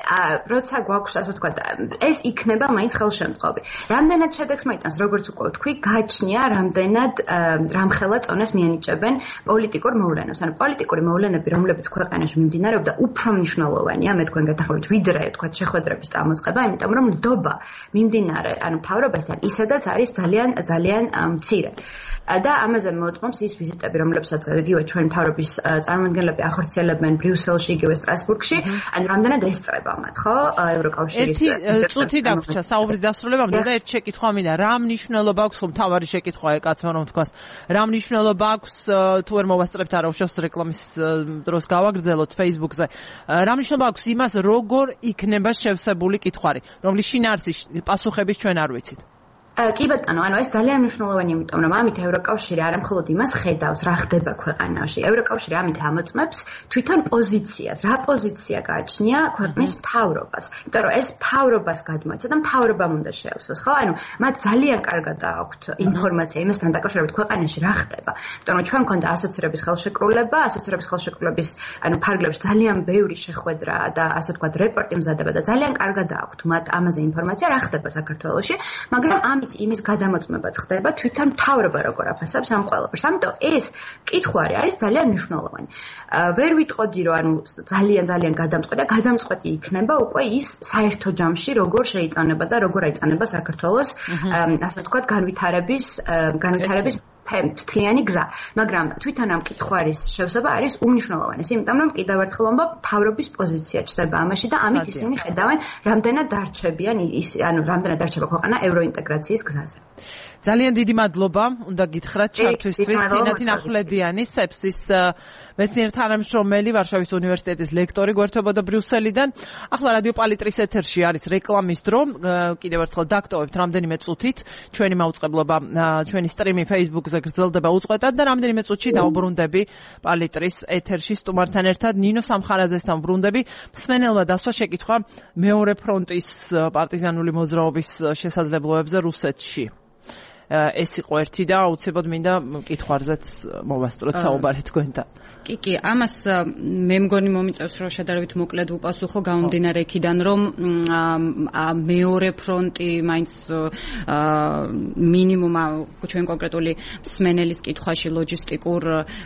როცა გვაქვს ასე ვთქვათ, ეს იქნება მაინც ხელშემწყობი. რამდენად შედეგს მოიტანს, როგორც უკვე ვთქვი, გააჩნია რამდენად რამხელა წონას მიენიჭებენ პოლიტიკურ მოვლენებს. ანუ პოლიტიკური მოვლენები, რომლებიც ქვეყანაში მიმდინარეობდა, უფრო მნიშვნელოვანია, მე თქვენ გეთანხმებით, ვიდრე ვთქვათ შეხვედრების წამოწყება, იმიტომ რომ ნდობა მიმდინარე, ანუ მთავრობასთან ისედაც არის ძალიან მცირე. და ამაზე მოწმობს ის ვიზიტები, რომლებსაც იგივე ჩვენი მთავრობის წარმომადგენლები ახორციელებენ ბრიუსელში, იგივე სტრასბურგში, ანუ რამდენად ესწრება მათ, ხო, ევროკავშირის ერთი წუთი დაგვრჩა საუბრის დასრულებამდე და ერთ შეკითხვა მინდა, რა მნიშვნელობა აქვს, ხო, მთავარი შეკითხვა ეკაცმა რომ თქვას, რა მნიშვნელობა აქვს, თუ ვერ მოვასწრებთ არა უშავს რეკლამის დროს გავაგრძელოთ Facebook-ზე, რა მნიშვნელობა აქვს იმას, როგორ იქნება შევსებული კითხვარი, რომლის შინაარსის პასუხების ჩვენ არ ვიცით? კი ბატონო, ანუ ეს ძალიან მნიშვნელოვანია, იმიტომ რომ ამით ევროკავშირი არა მხოლოდ იმას ხედავს, რა ხდება ქვეყანაში. ევროკავშირი ამით ამოწმებს თვითონ პოზიციას, რა პოზიცია გააჩნია ქვეყნის მთავრობას. იმიტომ რომ ეს მთავრობას გადმოეცა და მთავრობამ უნდა შეავსოს, ხო? ანუ მათ ძალიან კარგად აქვთ ინფორმაცია იმასთან დაკავშირებით ქვეყანაში რა ხდება. იმიტომ რომ ჩვენ მქონდა ასოცირების ხელშეკრულება, ასოცირების ხელშეკრულების ანუ ფარგლებში ძალიან ბევრი შეხვედრა და ასე ვთქვათ რეპორტი მზადება და ძალიან კარგად აქვთ მათ ამაზე ინფორმაცია რა ხდება საქართველოში, მაგრამ იმის გადამოწმებაც ხდება თვითონ მთავრობა როგორ აფასებს ამ ყველაფერს. ამიტომ ეს კითხვარი არის ძალიან მნიშვნელოვანი. ვერ ვიტყოდი რომ ანუ ძალიან გადამწყვეტი და გადამწყვეტი იქნება უკვე ის საერთო ჯამში როგორ შეიწონება და როგორ აიწონება საქართველოს ასე ვთქვათ განვითარების მთლიანი გზა, მაგრამ თვითონ ამ კითხვარის შევსება არის უმნიშვნელოვანესი, იმიტომ რომ კიდევ ერთხელ ვამბობ, მთავრობის პოზიცია ჩდება ამაში და ამით ისინი ხედავენ, რამდენად დარჩებიან ანუ რამდენად დარჩება ქვეყანა ევროინტეგრაციის გზაზე. ძალიან დიდი მადლობა, უნდა გითხრათ ჩართვისთვის. თინათინ ახვლედიანი, სეფსის მეცნიერთა თანამშრომელი, ვარშავის უნივერსიტეტის ლექტორი გვერდებოდა ბრიუსელიდან. ახლა რადიო პალიტრის ეთერში არის რეკლამის დრო. კიდევ ერთხელ დაგტოვებთ რამდენიმე წუთით. ჩვენი მაუწყებლობა, ჩვენი სტრიმი Facebook-ზე გრძელდება უწყვეტად და რამდენიმე წუთში დავბრუნდები პალიტრის ეთერში სტუმართან ერთად. ნინო სამხარაძესთან ვრუნდები. მსმენელმა დასვა შეკითხვა მეორე ფრონტის პარტიზანული მოძრაობის შესაძლებლობებზე რუსეთში. ეს იყო ერთი და აუცილებლად მინდა კითხვარზეც მოვასწროთ საუბარი თქვენთან. კი, ამას მე მგონი მომიწევს რომ შედარებით მოკლედ უპასუხო გამომდინარე იქიდან რომ მეორე ფრონტი მაინც მინიმუმ ჩვენ კონკრეტული მსმენელის კითხვაში ლოჯისტიკურ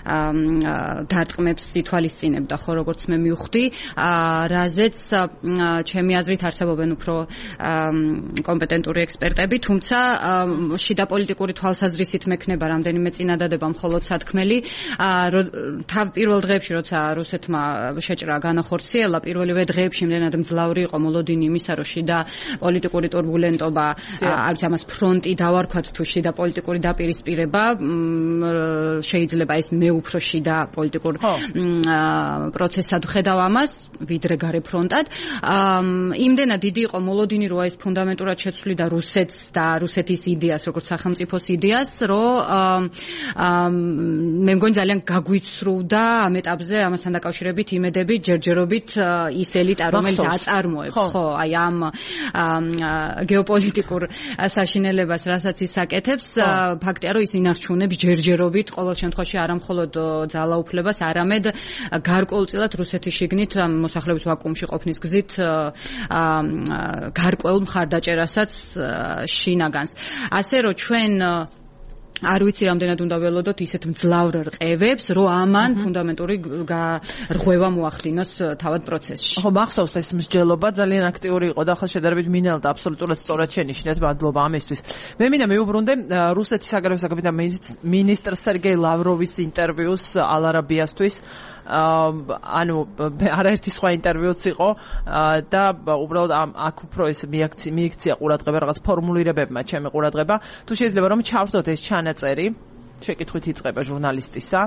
დარტყმებს ითვალისწინებდა ხო როგორც მე მივხვდი რაზეც ჩემი აზრით არსებობენ უფრო კომპეტენტური ექსპერტები თუმცა შიდა პოლიტიკური თვალსაზრისით მექნება რამდენიმე წინადადება მხოლოდ სათქმელი პირველ დღეებში როცა რუსეთმა შეჭრა განახორციელა პირველივე დღეებში იმდენად მძლავრი იყო მოლოდინი იმისა რომ შიდა პოლიტიკური турბულენტობა არც ამას ფრონტი დავარქვათ თუ შიდა პოლიტიკური დაპირისპირება შეიძლება ეს მე უფრო შიდა პოლიტიკურ პროცესად ხედავ ამას ვიდრე გარე ფრონტად იმდენად დიდი იყო მოლოდინი რომ ეს ფუნდამენტურად შეცვლიდა და რუსეთს და რუსეთის იდეას როგორც სახელმწიფოს იდეას რომ მე მგონი ძალიან გაგვიცრუდა ამ ეტაპზე ამასთან დაკავშირებით იმედები ჯერჯერობით ის ელიტა რომელიც აწარმოებს ხო აი ამ გეოპოლიტიკურ საშინელებას რასაც ის აკეთებს ფაქტია რომ ის ინარჩუნებს ჯერჯერობით ყოველ შემთხვევაში არა მხოლოდ ძალაუფლებას არამედ გარკვეულწილად რუსეთის შიგნით მოსახლეობის ვაკუუმში ყოფნის გზით გარკვეულ მხარდაჭერასაც შინაგანს ასე რომ ჩვენ არ ვიცი რამდენად უნდა ველოდოთ ისეთ მძლავრ რყევებს, რომ ამან ფუნდამენტური რღვევა მოახდინოს თავად პროცესში. ხო, მახსოვს ეს მსჯელობა ძალიან აქტიური იყო და ახლა შედარებით მინელდა აბსოლუტურად სწორად შენიშნეთ, მადლობა ამისთვის. მე მინდა მივუბრუნდე რუსეთის საგარეო საქმეთა მინისტრ სერგეი ლავროვის ინტერვიუს ალ-არაბიასთვის. ანუ არაერთი სხვა ინტერვიუც იყო და უბრალოდ აქ უფრო ეს მიიქცია ყურადღება რაღაც ფორმულირებებმა ჩემი ყურადღება. თუ შეიძლება რომ ჩავსდოთ ეს ჩანაწერი, შეკითხვით იწყება ჟურნალისტისა.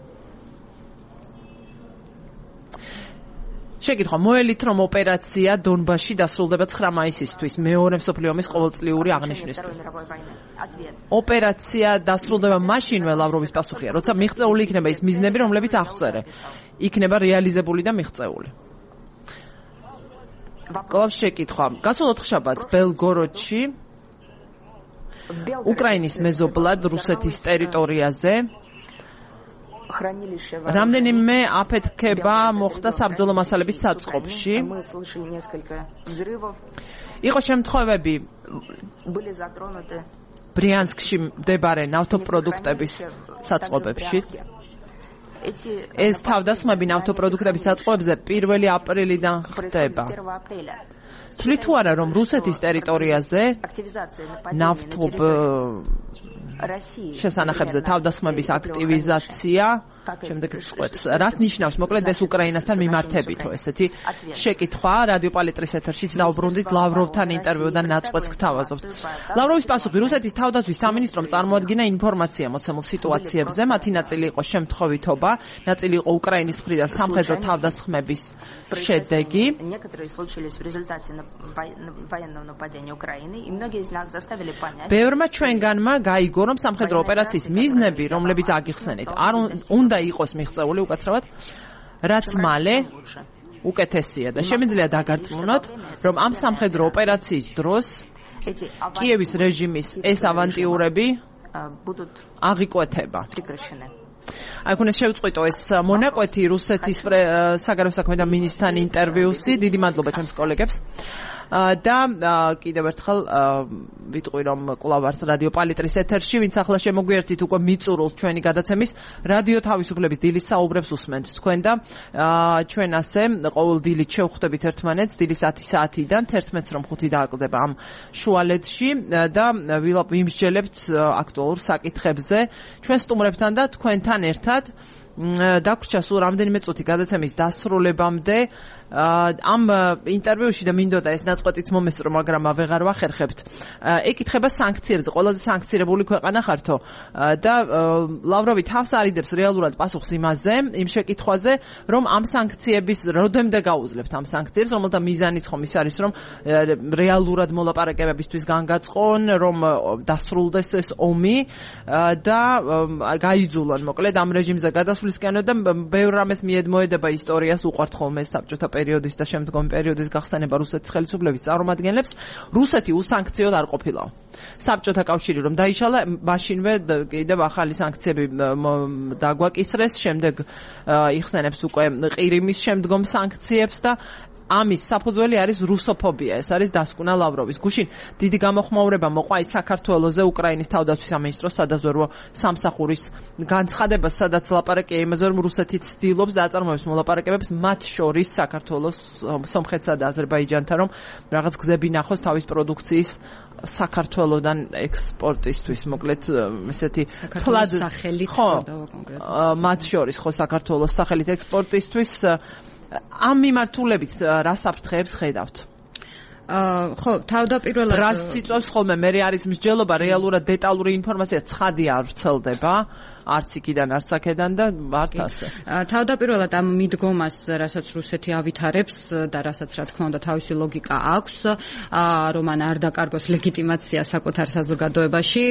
შეკითხვა მოელით რომ ოპერაცია დონბასში დასრულდება 9 მაისისთვის მეორე მსოფლიო ომის ყოველწლიური აღნიშვნისთვის. ოპერაცია დასრულდება მაშინვე ლავროვის პასუხია, როცა მიღწეული იქნება ის მიზნები, რომლებიც აღწერე. იქნება რეალიზებული და მიღწეული. კლავს შეკითხვა. გასულ ოთხშაბათს ბელგოროდში უკრაინის მეზობლად რუსეთის ტერიტორიაზე რამდენიმე აფეთქება მოხდა საბრძოლო მასალების საწყობში. იყო შემთხვევები ბრიანსკში მდებარე ნავთობპროდუქტების საწყობებში. ეს თავდასხმები ნავთობპროდუქტების საწყობებზე 1 აპრილიდან ხდება. თვლით თუ არა რომ რუსეთის ტერიტორიაზე შესანახებზე თავდასხმების აქტივიზაცია შემდეგ წყვეტს რას ნიშნავს მოკლედ ეს უკრაინასთან მიმართებითო ესეთი შეკითხვა რადიო პალიტრის ეთერშიც დავბრუნდით ლავროვთან ინტერვიუდან ნაწყვეტს გთავაზობთ ლავროვის პასუხი რუსეთის თავდაცვის სამინისტრომ წარმოადგინა ინფორმაცია მოცემულ სიტუაციებზე მათი ნაწილი იყო შემთხვევითობა ნაწილი იყო უკრაინის მხრიდან სამხედრო თავდასხმების შედეგი ბევრმა ჩვენგანმა გაიგო რომ სამხედრო ოპერაციის მიზნები რომლებიც აგიხსენით არ უნდა იყოს მიღწეული უკაცრავად რაც მალე უკეთესია და შემიძლია დაგარწმუნოთ რომ ამ სამხედრო ოპერაციის დროს კიევის რეჟიმის ეს ავანტიურები აღიკვეთება აი ქონეს შევწყვიტო ეს მონაკვეთი რუსეთის საგარეო საქმეთა მინისტრთან ინტერვიუსი დიდი მადლობა ჩემს კოლეგებს და კიდევ ერთხელ ვიტყვი რომ კვლავ ვართ რადიო პალიტრის ეთერში ვინც ახლა შემოგვიერთით უკვე მიწურულს ჩვენი გადაცემის რადიო თავისუფლების დილის საუბრებს უსმენთ თქვენ და ჩვენ ასე ყოველ დილით შევხვდებით ერთმანეთს დილის 10 საათიდან 11:05 დააკლდება ამ შუალედში და ვიმსჯელებთ აქტუალურ საკითხებზე ჩვენ სტუმრებთან და თქვენთან ერთად დაგვრჩა სულ რამდენიმე წუთი გადაცემის დასრულებამდე ამ ინტერვიუში და მინდოდა ეს ნაწყვეტიც მომესწრო მაგრამ ვეღარ ვახერხებთ ეკითხება სანქციებზე ყველაზე სანქცირებული ქვეყანა ხართო და ლავროვი თავს არიდებს რეალურად პასუხს იმაზე იმ შეკითხვაზე რომ ამ სანქციების როდემდე გაუძლებთ ამ სანქციებს რომელთა მიზანიც ხომ ის არის რომ რეალურად მოლაპარაკებებისთვის განგაწყონ რომ დასრულდეს ეს ომი და გაიძულონ მოკლედ ამ რეჟიმზე გადასვლისკენ და ბევრ რამეს მიედმოედება ისტორიას უყვართ ხოლმე საბჭოთა პერიოდის და შემდგომი პერიოდის გახსენება რუსეთის ხელისუფლების წარმომადგენლებს რუსეთი უსანქციოდ არ ყოფილა. საბჭოთა კავშირი რომ დაიშალა, მაშინვე კიდევ ახალი სანქციები დაგვაკისრეს, შემდეგ იხსენებს უკვე ყირიმის შემდგომ სანქციებს და ამის საფუძველი არის რუსოფობია. ეს არის დასკვნა ლავროვის. გუშინ დიდი გამოხმაურება მოყვა ის საქართველოზე უკრაინის თავდაცვის სამინისტროს სადაზვერვო სამსახურის განცხადებას, სადაც ლაპარაკია იმაზე, რომ რუსეთი ცდილობს დააწარმოებს მოლაპარაკებებს მათ შორის საქართველოს, სომხეთსა და აზერბაიჯანთან, რომ რაღაც გზები ნახოს თავის პროდუქციის საქართველოდან ექსპორტისთვის, მოკლედ ესეთი საქართველოს სახელით ხდება კონკრეტულად. მათ შორის ხო საქართველოს სახელით ექსპორტისთვის ამ მიმართულებით რა საფრთხეებს ხედავთ? ხო, თავდაპირველად რას იწვევს ხოლმე მე არის მსჯელობა რეალურად დეტალური ინფორმაცია ცხადი არ ვრცელდება არც იქიდან არც აქედან და ვართ ასე. თავდაპირველად ამ მიდგომას, რასაც რუსეთი ავითარებს და რასაც რა თქმა უნდა თავისი ლოგიკა აქვს, რომ ან არ დაკარგოს ლეგიტიმაცია საკუთარ საზოგადოებაში,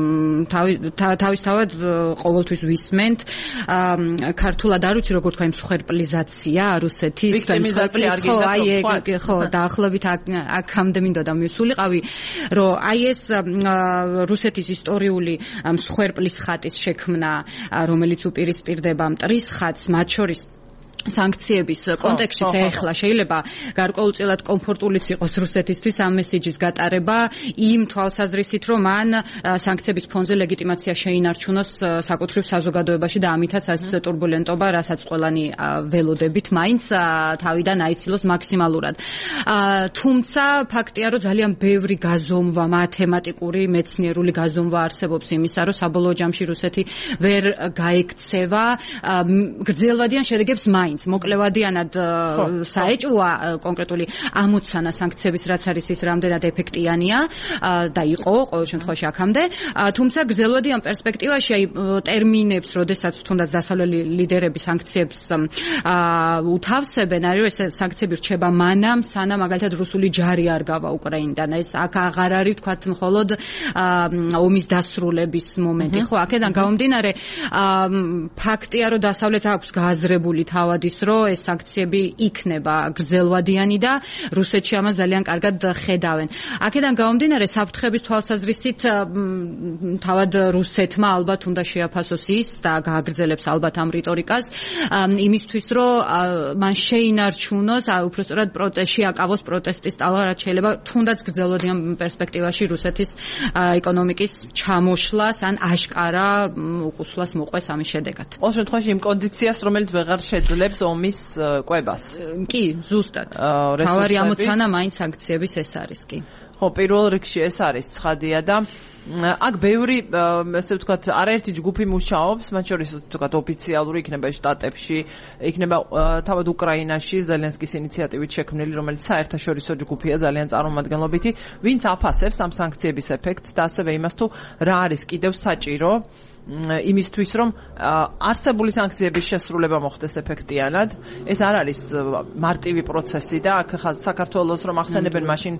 თავისთავად ყოველთვის ვისმენთ ქართულად არ ვიცი როგორ თქვა მსხვერპლიზაცია რუსეთის ხო, აი ხო, დაახლოებით აქამდე მინდოდა მივსულიყავი, რომ აი ეს რუსეთის ისტორიული მსხვერპლის ხატის შექმნა რომელიც უპირისპირდება მტრის ხატს, მათ შორის სანქციების კონტექსტში ეხლა შეიძლება გარკვეულწილად კომფორტულიც იყოს რუსეთისთვის ამ მესიჯის გატარება იმ თვალსაზრისით რომ მან სანქციების ფონზე ლეგიტიმაცია შეინარჩუნოს საკუთრივ საზოგადოებაში და ამითაც ეს ტურბულენტობა რასაც ყველანი ველოდებით მაინც თავიდან აიცილოს მაქსიმალურად თუმცა ფაქტია რომ ძალიან ბევრი გაზომვა მათემატიკური მეცნიერული გაზომვა არსებობს იმისა რომ საბოლოო ჯამში რუსეთი ვერ გაექცევა გრძელვადიან შედეგებს მაინც მოკლევადიანად საეჭვოა კონკრეტული ამოცანა სანქციების რაც არის ის რამდენად ეფექტიანია და იყო ყოველ შემთხვევაში აქამდე თუმცა გრძელვადიან პერსპექტივაში აი ტერმინებს როდესაც თუნდაც დასავლელი ლიდერები სანქციებს უთავსებენ არის ეს სანქციები რჩება მანამ სანამ მაგალითად რუსული ჯარი არ გავა უკრაინიდან ეს აქ აღარ არის თქვათ მხოლოდ ომის დასრულების მომენტი ხო აქედან გამომდინარე ფაქტია რომ დასავლეთს აქვს გააზრებული თავად ის რომ ეს სანქციები იქნება გრძელვადიანი და რუსეთში ამას ძალიან კარგად ხედავენ. აქედან გამომდინარე საფრთხების თვალსაზრისით თავად რუსეთმა ალბათ უნდა შეაფასოს ის და გააგრძელებს ალბათ ამ რიტორიკას იმისთვის რომ მან შეინარჩუნოს უბრალოდ პროტესტში აკავოს პროტესტის ტალღა რაც შეიძლება თუნდაც გრძელვადიან პერსპექტივაში რუსეთის ეკონომიკის ჩამოშლას ან აშკარა უკუსლას მოყვეს ამის შედეგად. ყოველ შემთხვევაში იმ კონდიციას რომელიც ვეღარ შეძლებს ძლევს ომის კვებას. კი, ზუსტად. თავარი ამოცანა მაინც სანქციების ეს არის კი. ხო, პირველ რიგში ეს არის ცხადია და აქ ბევრი ესე ვთქვათ არაერთი ჯგუფი მუშაობს, მათ შორის ვთქვათ ოფიციალური იქნება შტატებში, იქნება თავად უკრაინაში ზელენსკის ინიციატივით შექმნილი, რომელიც საერთაშორისო ჯგუფია ძალიან წარმომადგენლობითი, ვინც აფასებს ამ სანქციების ეფექტს და ასევე იმას თუ რა არის კიდევ საჭირო იმისთვის რომ არსებული სანქციების შესრულება მოხდეს ეფექტიანად. ეს არ არის მარტივი პროცესი და აქ საქართველოს რომ ახსენებენ მაშინ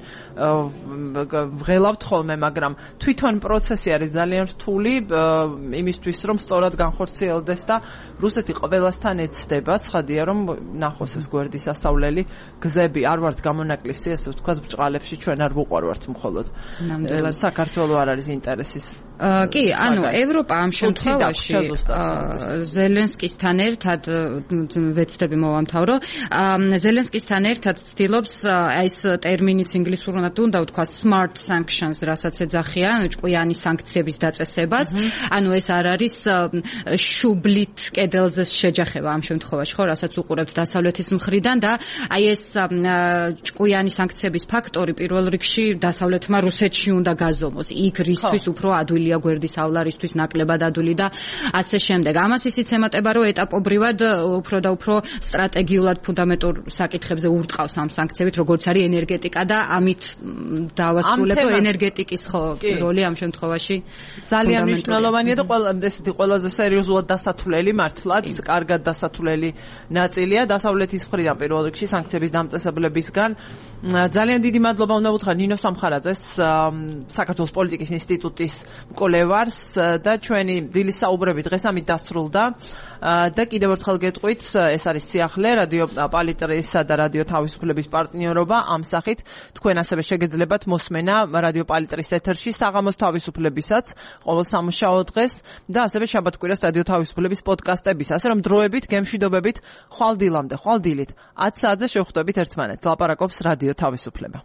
ვღელავთ ხოლმე, მაგრამ თვითონ პროცესი არის ძალიან რთული იმისთვის რომ სწორად განხორციელდეს და რუსეთი ყველასთან ეცდება. ცხადია რომ ნახოს ეს გვერდის ასავლელი გზები არ ვართ გამონაკლისი, ესე ვთქვათ ბრჭყალებში ჩვენ არ ვუყვარვართ მხოლოდ. საქართველოს არ არის ინტერესის. კი, ანუ ევროპა ამ შემთხვევაში ზელენსკისთან ერთად ვეცდები მოვამთავრო. ზელენსკისთან ერთად ცდილობს ეს ტერმინიც ინგლისურად უნდა ვთქვა smart sanctions, რასაც ეძახიან, ჭკვიანი სანქციების დაწესებას. ანუ ეს არ არის შუბლით კედელზე შეჯახება ამ შემთხვევაში, ხო, რასაც უყურებთ დასავლეთის მხრიდან და აი ეს ჭკვიანი სანქციების ფაქტორი პირველ რიგში დასავლეთმა რუსეთში უნდა გაზომოს. იქ რისთვის უფრო ადვილია გვერდის ავლარისთვის ნაკლებად ადვილი და ასე შემდეგ. ამას ისიც ემატება, რომ ეტაპობრივად უფრო და უფრო სტრატეგიულად ფუნდამენტურ საკითხებზე ურტყავს ამ სანქციებით, როგორც არის ენერგეტიკა და ამით დავასრულებ, რომ ენერგეტიკის როლი ამ შემთხვევაში ძალიან მნიშვნელოვანია და ესეთი ყველაზე სერიოზულად დასათვლელი მართლაც, კარგად დასათვლელი ნაწილია დასავლეთის მხრიდან პირველ რიგში სანქციების დამწესებლებისგან. ძალიან დიდი მადლობა უნდა ვუთხრა ნინო სამხარაძეს, საქართველოს პოლიტიკის ინსტიტუტის მკვლევარს და ჩვენი დილის საუბრები დღეს ამით დასრულდა და კიდევ ერთხელ გეტყვით, ეს არის სიახლე რადიო პალიტრისა და რადიო თავისუფლების პარტნიორობა. ამ სახით თქვენ ასევე შეგეძლებათ მოსმენა რადიო პალიტრის ეთერში საღამოს თავისუფლებისაც ყოველ სამუშაო დღეს და ასევე შაბათ-კვირას რადიო თავისუფლების პოდკასტების, ასე რომ დროებით, გემშვიდობებით, ხვალ დილამდე, ხვალ დილით 10 საათზე შევხვდებით ერთმანეთს. ლაპარაკობს რადიო თავისუფლება.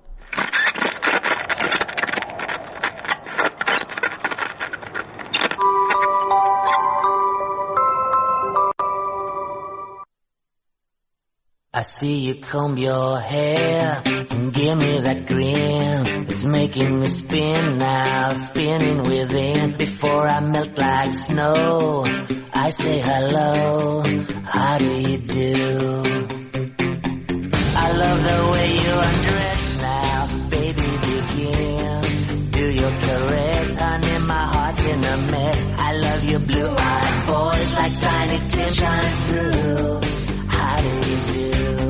I see you comb your hair and give me that grin. It's making me spin now, spinning within. Before I melt like snow, I say hello, how do you do? I love the way you undress now, baby begin. Do your caress, honey, my heart's in a mess. I love your blue-eyed boys like tiny tears shine through. How do you do?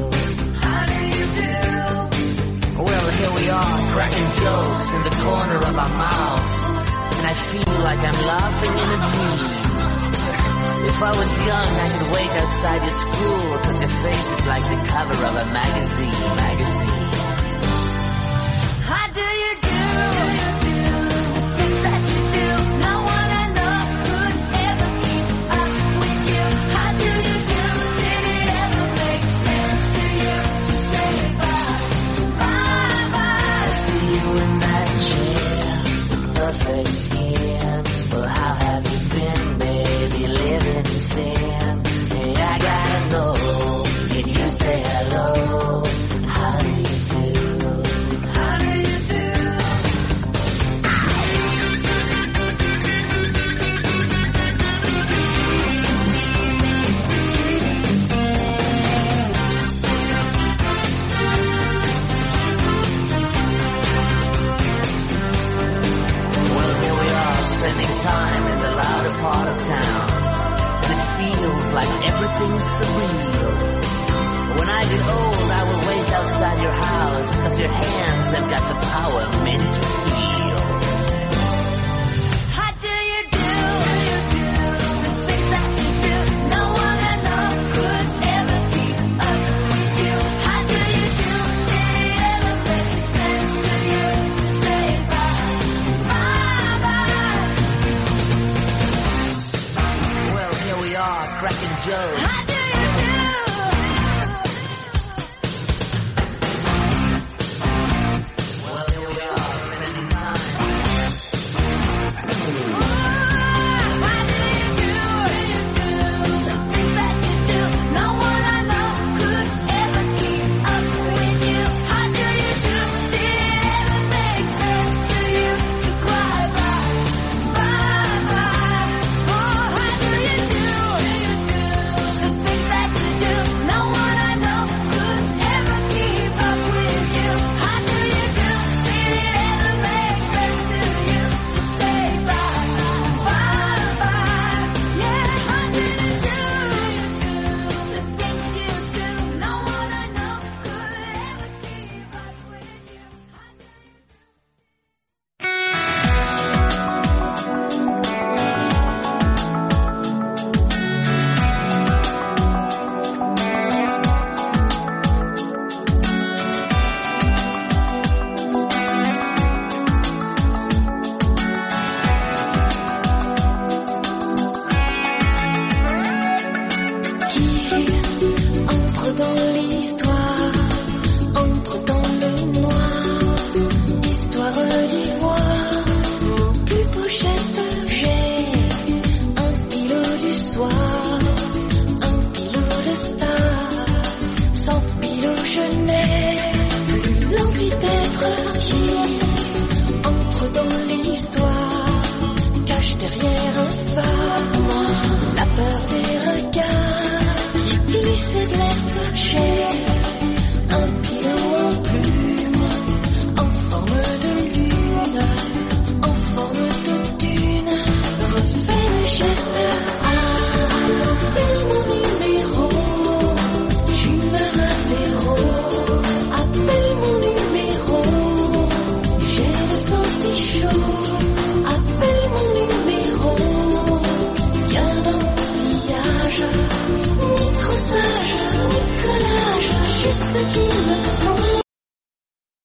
Well, here we are, cracking jokes in the corner of our mouths, and I feel like I'm laughing in a dream. If I was young, I could wait outside your school, 'cause your face is like the cover of a magazine.